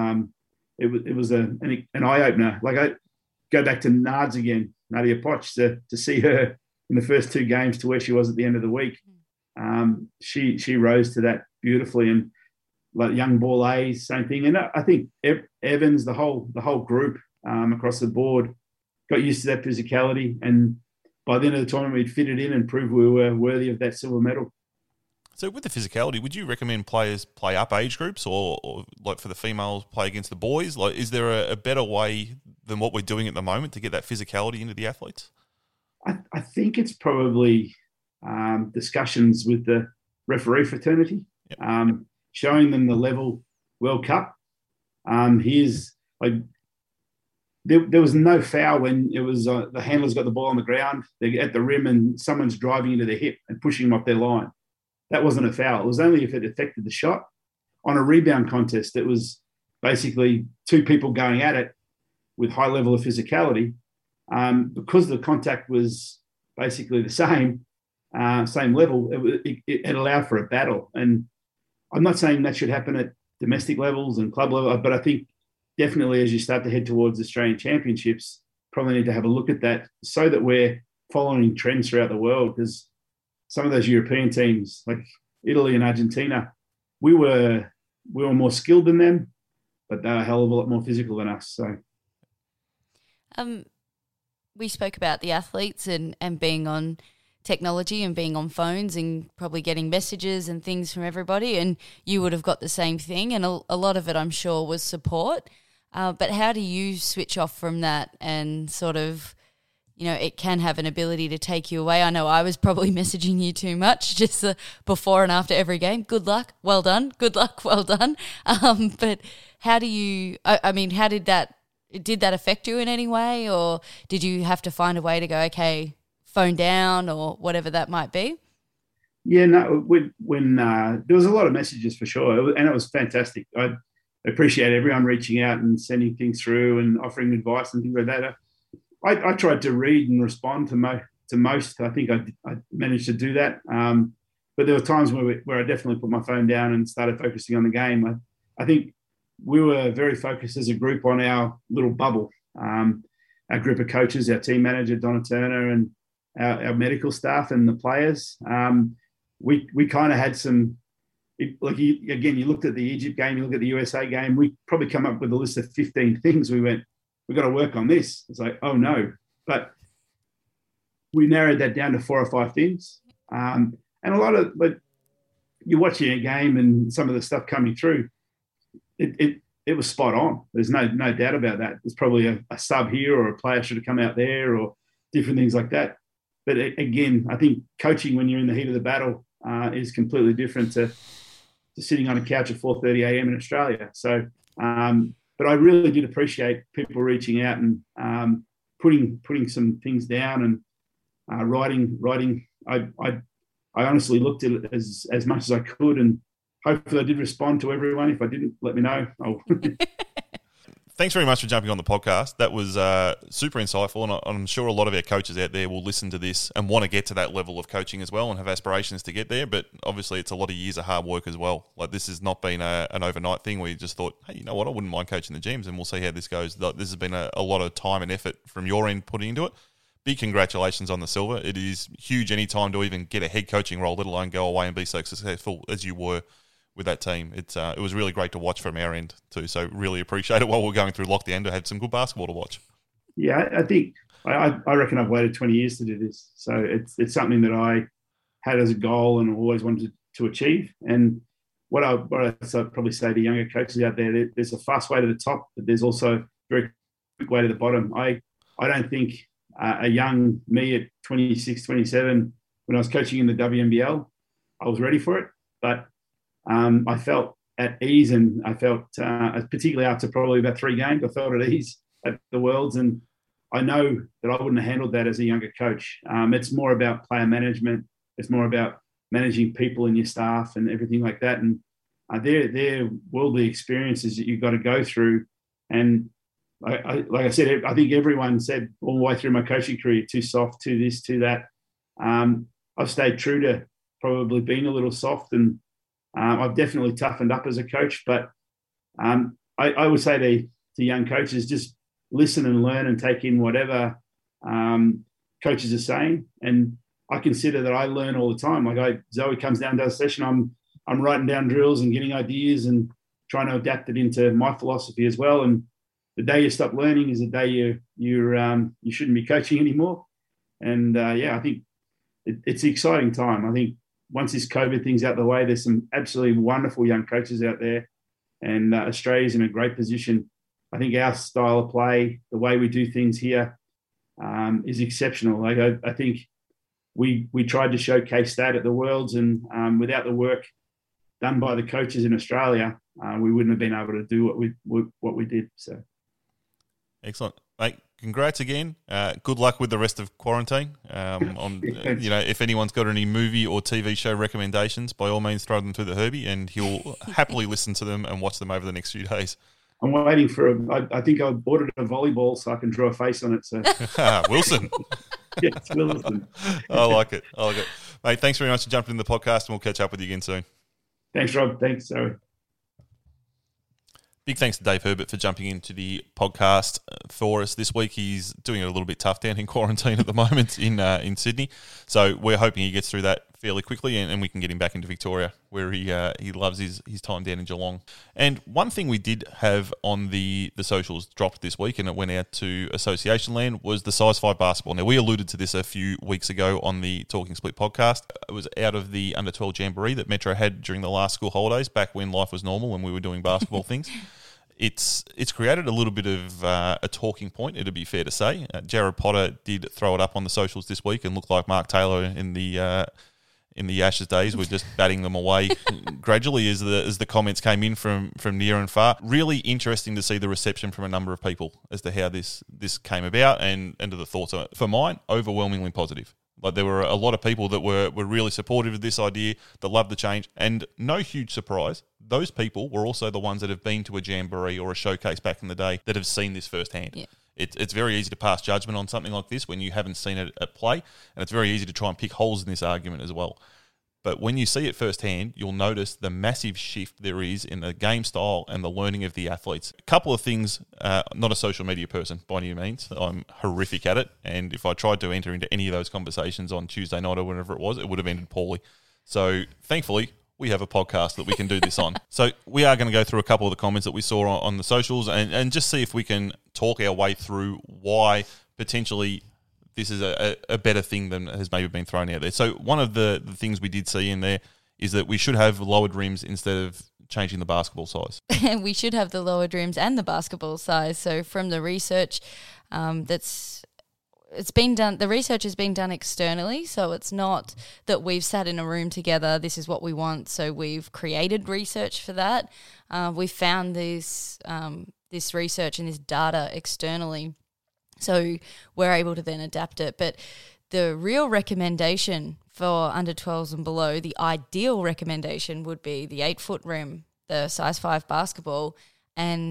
an eye opener. Like, I go back to Nards again, Nadia Poch, to see her in the first two games to where she was at the end of the week. She rose to that beautifully, and like young ball A's, same thing. And I think Evans, the whole group across the board, got used to that physicality, and by the end of the tournament, we'd fit it in and prove we were worthy of that silver medal. So with the physicality, would you recommend players play up age groups, or like for the females play against the boys? Like, is there a better way than what we're doing at the moment to get that physicality into the athletes? I think it's probably discussions with the referee fraternity, showing them the level World Cup. Here's like there was no foul when it was the handler's got the ball on the ground, they're at the rim, and someone's driving into their hip and pushing them off their line. That wasn't a foul. It was only if it affected the shot. On a rebound contest, it was basically two people going at it with high level of physicality. Because the contact was basically the same level, it allowed for a battle. And I'm not saying that should happen at domestic levels and club level, but I think definitely as you start to head towards Australian Championships, probably need to have a look at that so that we're following trends throughout the world. Because some of those European teams, like Italy and Argentina, we were more skilled than them, but they were a hell of a lot more physical than us. So, we spoke about the athletes and being on technology and being on phones and probably getting messages and things from everybody, and you would have got the same thing, and a lot of it, I'm sure, was support. But how do you switch off from that and sort of, it can have an ability to take you away? I know I was probably messaging you too much, just before and after every game. Good luck, well done. Good luck, well done. But how do you, how did that affect you in any way, or did you have to find a way to go, okay, phone down or whatever that might be? Yeah, no, when there was a lot of messages for sure, and it was fantastic. I appreciate everyone reaching out and sending things through and offering advice and things like that. I tried to read and respond to most. I think I managed to do that. But there were times where I definitely put my phone down and started focusing on the game. I think we were very focused as a group on our little bubble. Our group of coaches, our team manager, Donna Turner, and our medical staff and the players. We kind of had some, you looked at the Egypt game, you look at the USA game, we probably come up with a list of 15 things. We've got to work on this. It's like, oh no. But we narrowed that down to 4 or 5 things. And a lot of, but you're watching a game and some of the stuff coming through, it was spot on. There's no doubt about that. There's probably a sub here, or a player should have come out there, or different things like that. But again, I think coaching when you're in the heat of the battle is completely different to sitting on a couch at 4:30 a.m. in Australia. So, but I really did appreciate people reaching out and putting some things down and writing. I honestly looked at it as much as I could, and hopefully I did respond to everyone. If I didn't, let me know. thanks very much for jumping on the podcast. That was super insightful, and I'm sure a lot of our coaches out there will listen to this and want to get to that level of coaching as well and have aspirations to get there. But obviously, it's a lot of years of hard work as well. Like, this has not been an overnight thing where you just thought, hey, you know what, I wouldn't mind coaching the gyms, and we'll see how this goes. This has been a lot of time and effort from your end putting into it. Big congratulations on the silver. It is huge any time to even get a head coaching role, let alone go away and be so successful as you were with that team. It was really great to watch from our end too. So really appreciate it while we're going through lockdown to have some good basketball to watch. Yeah, I think I reckon I've waited 20 years to do this. So it's something that I had as a goal and always wanted to achieve. And what I probably say to younger coaches out there, there's a fast way to the top, but there's also a very quick way to the bottom. I don't think a young me at 26, 27, when I was coaching in the WNBL, I was ready for it. But I felt at ease, and I felt, particularly after probably about 3 games, I felt at ease at the Worlds. And I know that I wouldn't have handled that as a younger coach. It's more about player management. It's more about managing people in your staff and everything like that. And they're worldly experiences that you've got to go through. And like I said, I think everyone said all the way through my coaching career, too soft, too this, too that. I've stayed true to probably being a little soft, and I've definitely toughened up as a coach. But I would say to young coaches, just listen and learn and take in whatever coaches are saying. And I consider that I learn all the time. Like Zoe comes down, does a session, I'm writing down drills and getting ideas and trying to adapt it into my philosophy as well. And the day you stop learning is the day you shouldn't be coaching anymore. And I think it's an exciting time. I think once this COVID thing's out of the way, there's some absolutely wonderful young coaches out there, and Australia's in a great position. I think our style of play, the way we do things here, is exceptional. Like I think we tried to showcase that at the Worlds, and without the work done by the coaches in Australia, we wouldn't have been able to do what we did. So. Excellent, mate. Congrats again. Good luck with the rest of quarantine. If anyone's got any movie or TV show recommendations, by all means throw them to the Herbie, and he'll happily listen to them and watch them over the next few days. I'm waiting for I think I ordered a volleyball so I can draw a face on it. So Wilson. Yes, Wilson. I like it. Mate, thanks very much for jumping in the podcast, and we'll catch up with you again soon. Thanks, Rob. Thanks, Zoe. Big thanks to Dave Herbert for jumping into the podcast for us this week. He's doing it a little bit tough down in quarantine at the moment in Sydney. So we're hoping he gets through that fairly quickly and we can get him back into Victoria, where he loves his time down in Geelong. And one thing we did have on the socials dropped this week, and it went out to Association Land, was the Size 5 basketball. Now, we alluded to this a few weeks ago on the Talking Split podcast. It was out of the Under-12 Jamboree that Metro had during the last school holidays, back when life was normal and we were doing basketball things. It's created a little bit of a talking point, it'd be fair to say. Jared Potter did throw it up on the socials this week and looked like Mark Taylor in the Ashes days. We're just batting them away gradually as the comments came in from near and far. Really interesting to see the reception from a number of people as to how this came about and to the thoughts on it. For mine, overwhelmingly positive. Like, there were a lot of people that were really supportive of this idea, that loved the change, and no huge surprise, those people were also the ones that have been to a jamboree or a showcase back in the day that have seen this firsthand. Yeah. It's very easy to pass judgment on something like this when you haven't seen it at play, and it's very easy to try and pick holes in this argument as well. But when you see it firsthand, you'll notice the massive shift there is in the game style and the learning of the athletes. A couple of things, not a social media person by any means. I'm horrific at it. And if I tried to enter into any of those conversations on Tuesday night or whenever it would have ended poorly. So thankfully, we have a podcast that we can do this on. So we are going to go through a couple of the comments that we saw on the socials and just see if we can talk our way through why potentially this is a better thing than has maybe been thrown out there. So one of the things we did see in there is that we should have lowered rims instead of changing the basketball size. We should have the lowered rims and the basketball size. So from the research it's been done, the research has been done externally, so it's not that we've sat in a room together, this is what we want, so we've created research for that. We found this research and this data externally, so we're able to then adapt it. But the real recommendation for under 12s and below, the ideal recommendation would be the 8-foot rim, the size 5 basketball, and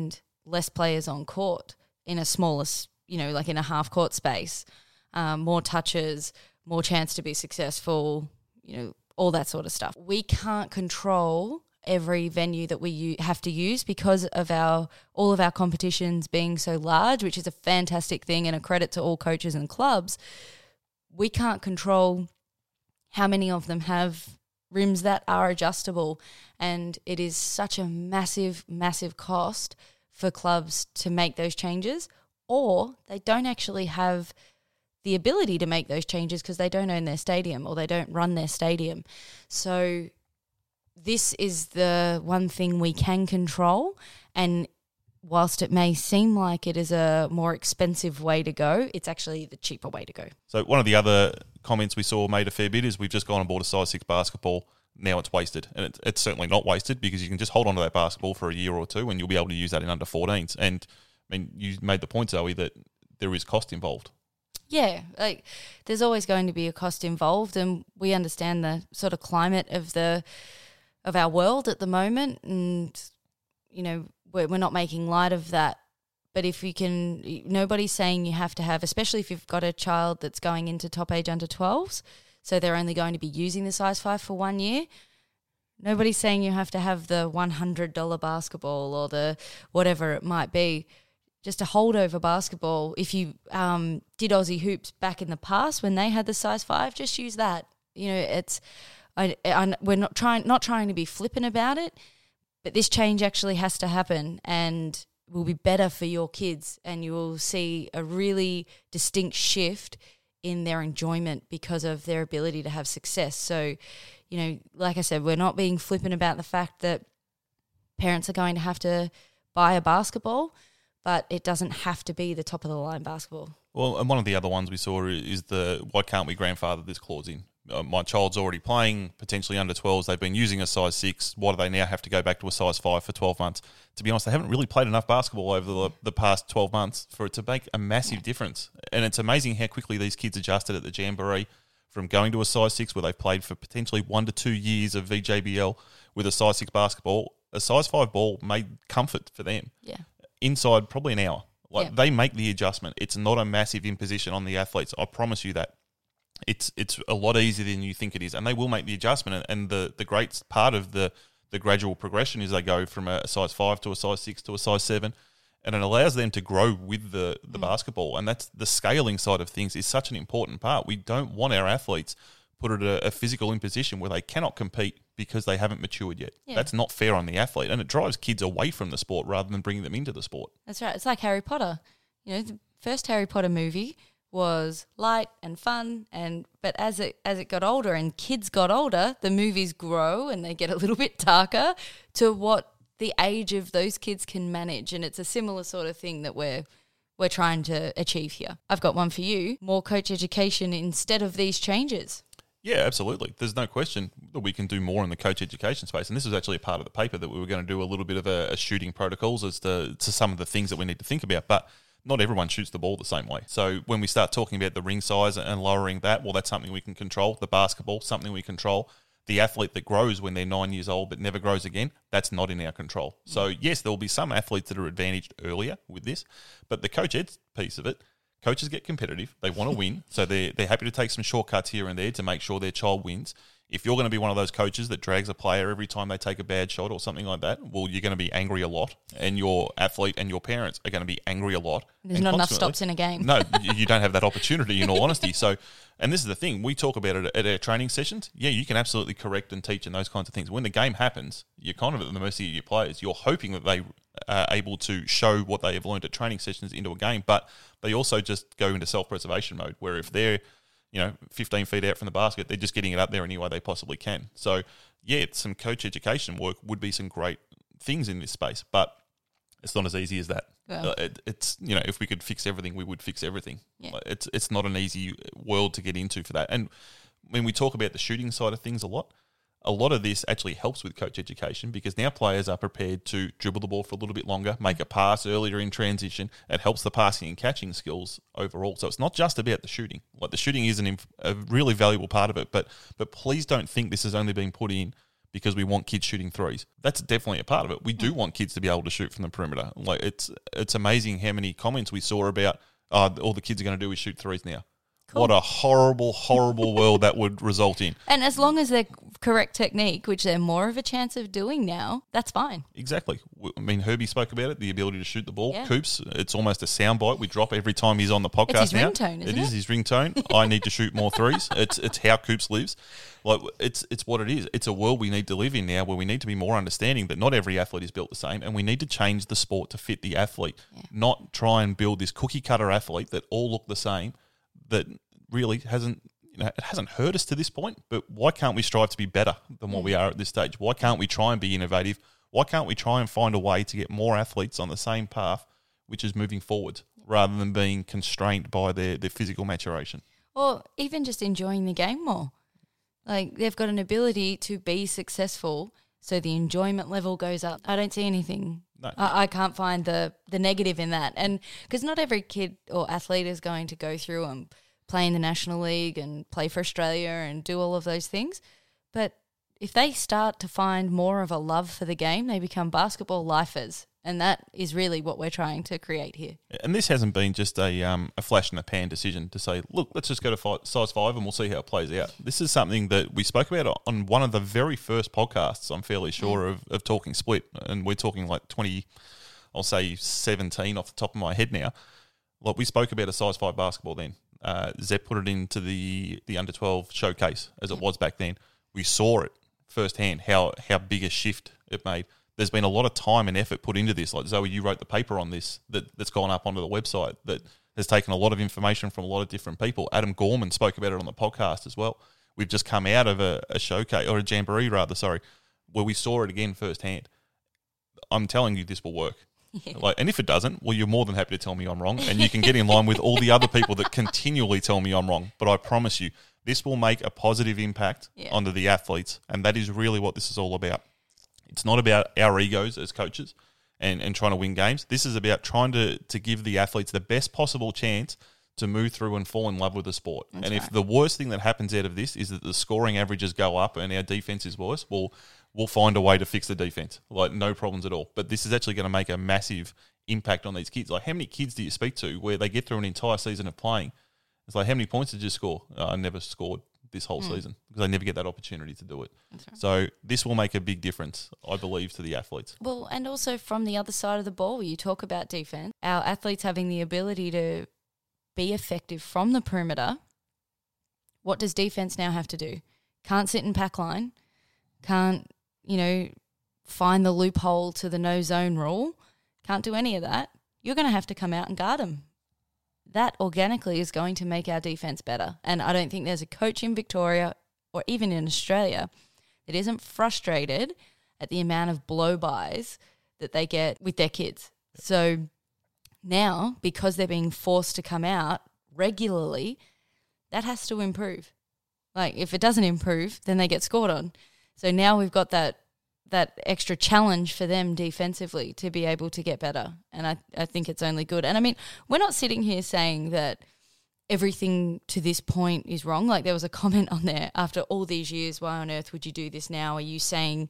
less players on court in a smaller, like in a half court space, more touches, more chance to be successful, all that sort of stuff. We can't control every venue that we have to use because of all of our competitions being so large, which is a fantastic thing and a credit to all coaches and clubs. We can't control how many of them have rims that are adjustable, and it is such a massive, massive cost for clubs to make those changes, or they don't actually have the ability to make those changes because they don't own their stadium or they don't run their stadium. So this is the one thing we can control, and whilst it may seem like it is a more expensive way to go, it's actually the cheaper way to go. So one of the other comments we saw made a fair bit is we've just gone and bought a size 6 basketball. Now it's wasted. And it's certainly not wasted because you can just hold on to that basketball for a year or two and you'll be able to use that in under 14s. And I mean, you made the point, Zoe, that there is cost involved. Yeah, there's always going to be a cost involved, and we understand the sort of climate of our world at the moment, and we're not making light of that. But if you can, nobody's saying you have to have, especially if you've got a child that's going into top age under 12s, so they're only going to be using the size 5 for 1 year. Nobody's saying you have to have the $100 basketball or the whatever it might be. Just a holdover basketball. If you did Aussie Hoops back in the past when they had the size 5, just use that. We're not trying to be flippant about it, but this change actually has to happen and will be better for your kids, and you will see a really distinct shift in their enjoyment because of their ability to have success. So, like I said, we're not being flippant about the fact that parents are going to have to buy a basketball, but it doesn't have to be the top-of-the-line basketball. Well, and one of the other ones we saw is why can't we grandfather this clause in? My child's already playing, potentially under 12s. They've been using a size 6. Why do they now have to go back to a size 5 for 12 months? To be honest, they haven't really played enough basketball over the past 12 months for it to make a massive difference. And it's amazing how quickly these kids adjusted at the Jamboree from going to a size 6 where they've played for potentially 1 to 2 years of VJBL with a size 6 basketball. A size 5 ball made comfort for them. Yeah. Inside probably an hour. They make the adjustment. It's not a massive imposition on the athletes. I promise you that. It's a lot easier than you think it is, and they will make the adjustment. And the great part of the gradual progression is they go from a size 5 to a size 6 to a size 7, and it allows them to grow with the basketball. And that's the scaling side of things is such an important part. We don't want our athletes put at a physical imposition where they cannot compete because they haven't matured yet. Yeah. That's not fair on the athlete, and it drives kids away from the sport rather than bringing them into the sport. That's right. It's like Harry Potter. The first Harry Potter movie was light and fun, but as it got older and kids got older, the movies grow and they get a little bit darker to what the age of those kids can manage, and it's a similar sort of thing that we're trying to achieve here. I've got one for you: more coach education instead of these changes. Yeah, absolutely. There's no question that we can do more in the coach education space. And this was actually a part of the paper that we were going to do a little bit of a shooting protocols as to some of the things that we need to think about. But not everyone shoots the ball the same way. So when we start talking about the ring size and lowering that, well, that's something we can control. The basketball, something we control. The athlete that grows when they're 9 years old but never grows again, that's not in our control. So yes, there will be some athletes that are advantaged earlier with this. But the coach ed piece of it, coaches get competitive. They want to win. So they're happy to take some shortcuts here and there to make sure their child wins. If you're going to be one of those coaches that drags a player every time they take a bad shot or something like that, well, you're going to be angry a lot, and your athlete and your parents are going to be angry a lot. There's not enough stops in a game. No, you don't have that opportunity, in all honesty. So, and this is the thing, we talk about it at our training sessions. Yeah, you can absolutely correct and teach and those kinds of things. When the game happens, you're kind of at the mercy of your players. You're hoping that they are able to show what they have learned at training sessions into a game, but they also just go into self-preservation mode, where if they're 15 feet out from the basket, they're just getting it up there any way they possibly can. So, yeah, some coach education work would be some great things in this space, but it's not as easy as that. Yeah. It's if we could fix everything, we would fix everything. Yeah. It's not an easy world to get into for that. And when we talk about the shooting side of things a lot of this actually helps with coach education, because now players are prepared to dribble the ball for a little bit longer, make a pass earlier in transition. It helps the passing and catching skills overall. So it's not just about the shooting. Like, the shooting is a really valuable part of it, but please don't think this has only been put in because we want kids shooting threes. That's definitely a part of it. We do want kids to be able to shoot from the perimeter. Like it's amazing how many comments we saw about all the kids are going to do is shoot threes now. Cool. What a horrible, horrible world that would result in. And as long as they're correct technique, which they're more of a chance of doing now, that's fine. Exactly. I mean, Herbie spoke about it, the ability to shoot the ball. Yeah. Coops, it's almost a soundbite we drop every time he's on the podcast. It's his now. ringtone, isn't it? It is his ringtone. I need to shoot more threes. It's how Coops lives. Like it's what it is. It's a world we need to live in now, where we need to be more understanding that not every athlete is built the same, and we need to change the sport to fit the athlete, not try and build this cookie cutter athlete that all look the same. That really hasn't hurt us to this point, but why can't we strive to be better than what we are at this stage? Why can't we try and be innovative? Why can't we try and find a way to get more athletes on the same path, which is moving forward, rather than being constrained by their physical maturation? Or even just enjoying the game more. Like, they've got an ability to be successful, so the enjoyment level goes up. I don't see anything. No. I can't find the negative in that. And because not every kid or athlete is going to go through and play in the National League and play for Australia and do all of those things. But if they start to find more of a love for the game, they become basketball lifers. And that is really what we're trying to create here. And this hasn't been just a flash in the pan decision to say, look, let's just go to size 5 and we'll see how it plays out. This is something that we spoke about on one of the very first podcasts, I'm fairly sure, of Talking Split. And we're talking like 17 off the top of my head now. Like, we spoke about a size 5 basketball then. Zep put it into the under-12 showcase as it was back then. We saw it firsthand, how big a shift it made. There's been a lot of time and effort put into this. Like, Zoe, you wrote the paper on this that's gone up onto the website that has taken a lot of information from a lot of different people. Adam Gorman spoke about it on the podcast as well. We've just come out of a showcase, or a jamboree rather, where we saw it again firsthand. I'm telling you, this will work. Yeah. And if it doesn't, well, you're more than happy to tell me I'm wrong, and you can get in line with all the other people that continually tell me I'm wrong. But I promise you, this will make a positive impact onto the athletes, and that is really what this is all about. It's not about our egos as coaches and trying to win games. This is about trying to give the athletes the best possible chance to move through and fall in love with the sport. That's right. If the worst thing that happens out of this is that the scoring averages go up and our defense is worse, well, we'll find a way to fix the defense. Like, no problems at all. But this is actually going to make a massive impact on these kids. Like, how many kids do you speak to where they get through an entire season of playing? It's like, how many points did you score? I never scored this whole season because I never get that opportunity to do it. That's right. So this will make a big difference, I believe, to the athletes. Well, and also from the other side of the ball, you talk about defense, our athletes having the ability to be effective from the perimeter. What does defense now have to do? Can't sit in pack line, can't, find the loophole to the no zone rule, can't do any of that. You're going to have to come out and guard them. That organically is going to make our defense better. And I don't think there's a coach in Victoria or even in Australia that isn't frustrated at the amount of blow-bys that they get with their kids. So now, because they're being forced to come out regularly, that has to improve. Like, if it doesn't improve, then they get scored on. So now we've got that extra challenge for them defensively to be able to get better. And I think it's only good. And I mean, we're not sitting here saying that everything to this point is wrong. Like, there was a comment on there, after all these years, why on earth would you do this now? Are you saying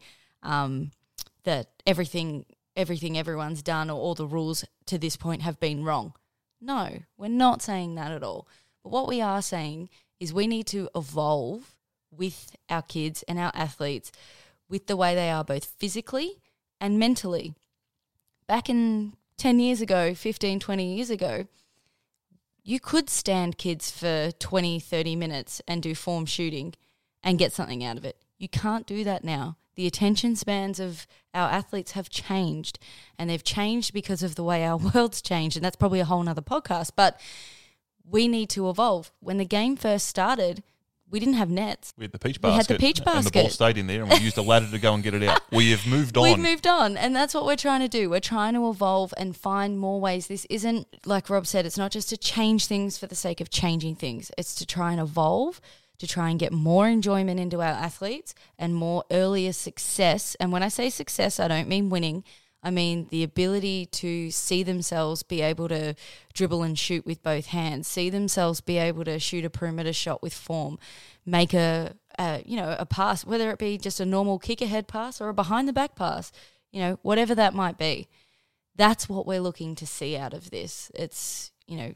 that everything everyone's done or all the rules to this point have been wrong? No, we're not saying that at all. But what we are saying is we need to evolve with our kids and our athletes with the way they are both physically and mentally. Back in 10 years ago, 15, 20 years ago, you could stand kids for 20, 30 minutes and do form shooting and get something out of it. You can't do that now. The attention spans of our athletes have changed, and they've changed because of the way our world's changed, and that's probably a whole nother podcast, but we need to evolve. When the game first started, we didn't have nets. We had the peach basket. And the ball stayed in there, and we used a ladder to go and get it out. We have moved on. We've moved on, and that's what we're trying to do. We're trying to evolve and find more ways. This isn't, like Rob said, it's not just to change things for the sake of changing things. It's to try and evolve, to try and get more enjoyment into our athletes and more earlier success. And when I say success, I don't mean winning. I mean, the ability to see themselves be able to dribble and shoot with both hands, see themselves be able to shoot a perimeter shot with form, make a pass, whether it be just a normal kick ahead pass or a behind the back pass, whatever that might be. That's what we're looking to see out of this. It's,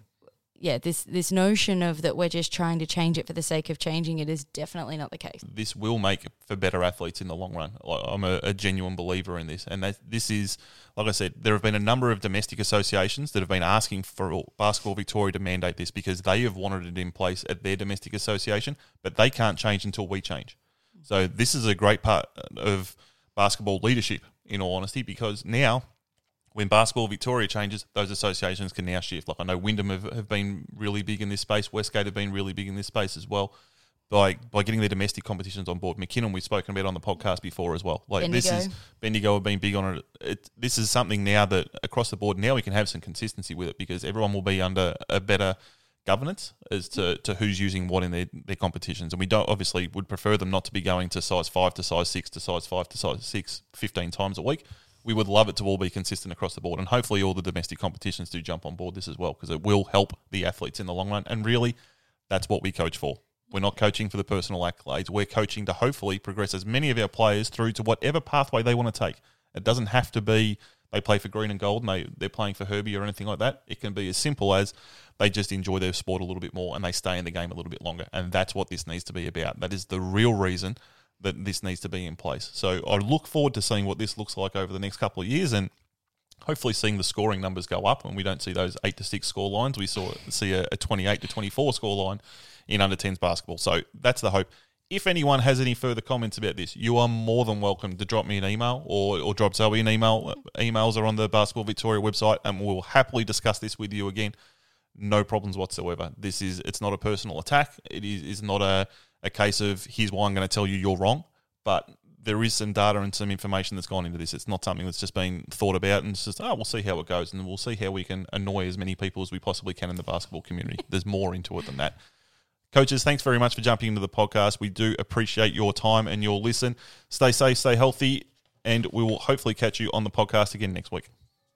this notion of that we're just trying to change it for the sake of changing it is definitely not the case. This will make for better athletes in the long run. I'm a genuine believer in this. And this is, like I said, there have been a number of domestic associations that have been asking for Basketball Victoria to mandate this because they have wanted it in place at their domestic association, but they can't change until we change. So this is a great part of basketball leadership, in all honesty, because now when Basketball Victoria changes, those associations can now shift. Like I know Wyndham have been really big in this space. Westgate have been really big in this space as well. By getting their domestic competitions on board. McKinnon, we've spoken about on the podcast before as well. Bendigo have been big on it. This is something now that across the board, now we can have some consistency with it because everyone will be under a better governance as to who's using what in their competitions. And we would prefer them not to be going to size 5 to size 6 to size 5 to size 6 15 times a week. We would love it to all be consistent across the board, and hopefully all the domestic competitions do jump on board this as well because it will help the athletes in the long run, and really that's what we coach for. We're not coaching for the personal accolades. We're coaching to hopefully progress as many of our players through to whatever pathway they want to take. It doesn't have to be they play for green and gold and they're playing for Herbie or anything like that. It can be as simple as they just enjoy their sport a little bit more and they stay in the game a little bit longer, and that's what this needs to be about. That is the real reason that this needs to be in place. So I look forward to seeing what this looks like over the next couple of years and hopefully seeing the scoring numbers go up and we don't see those 8-6 score lines. We see a 28-24 score line in under 10s basketball. So that's the hope. If anyone has any further comments about this, you are more than welcome to drop me an email or drop Zoe an email. Emails are on the Basketball Victoria website and we'll happily discuss this with you again. No problems whatsoever. It's not a personal attack. It is not a case of here's why I'm going to tell you you're wrong, but there is some data and some information that's gone into this. It's not something that's just been thought about and it's just, we'll see how it goes and we'll see how we can annoy as many people as we possibly can in the basketball community. There's more into it than that. Coaches, thanks very much for jumping into the podcast. We do appreciate your time and your listen. Stay safe, stay healthy, and we will hopefully catch you on the podcast again next week.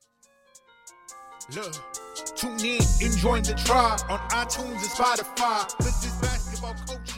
Look, tune in, enjoying the tribe on iTunes and Spotify. This is Basketball Coach.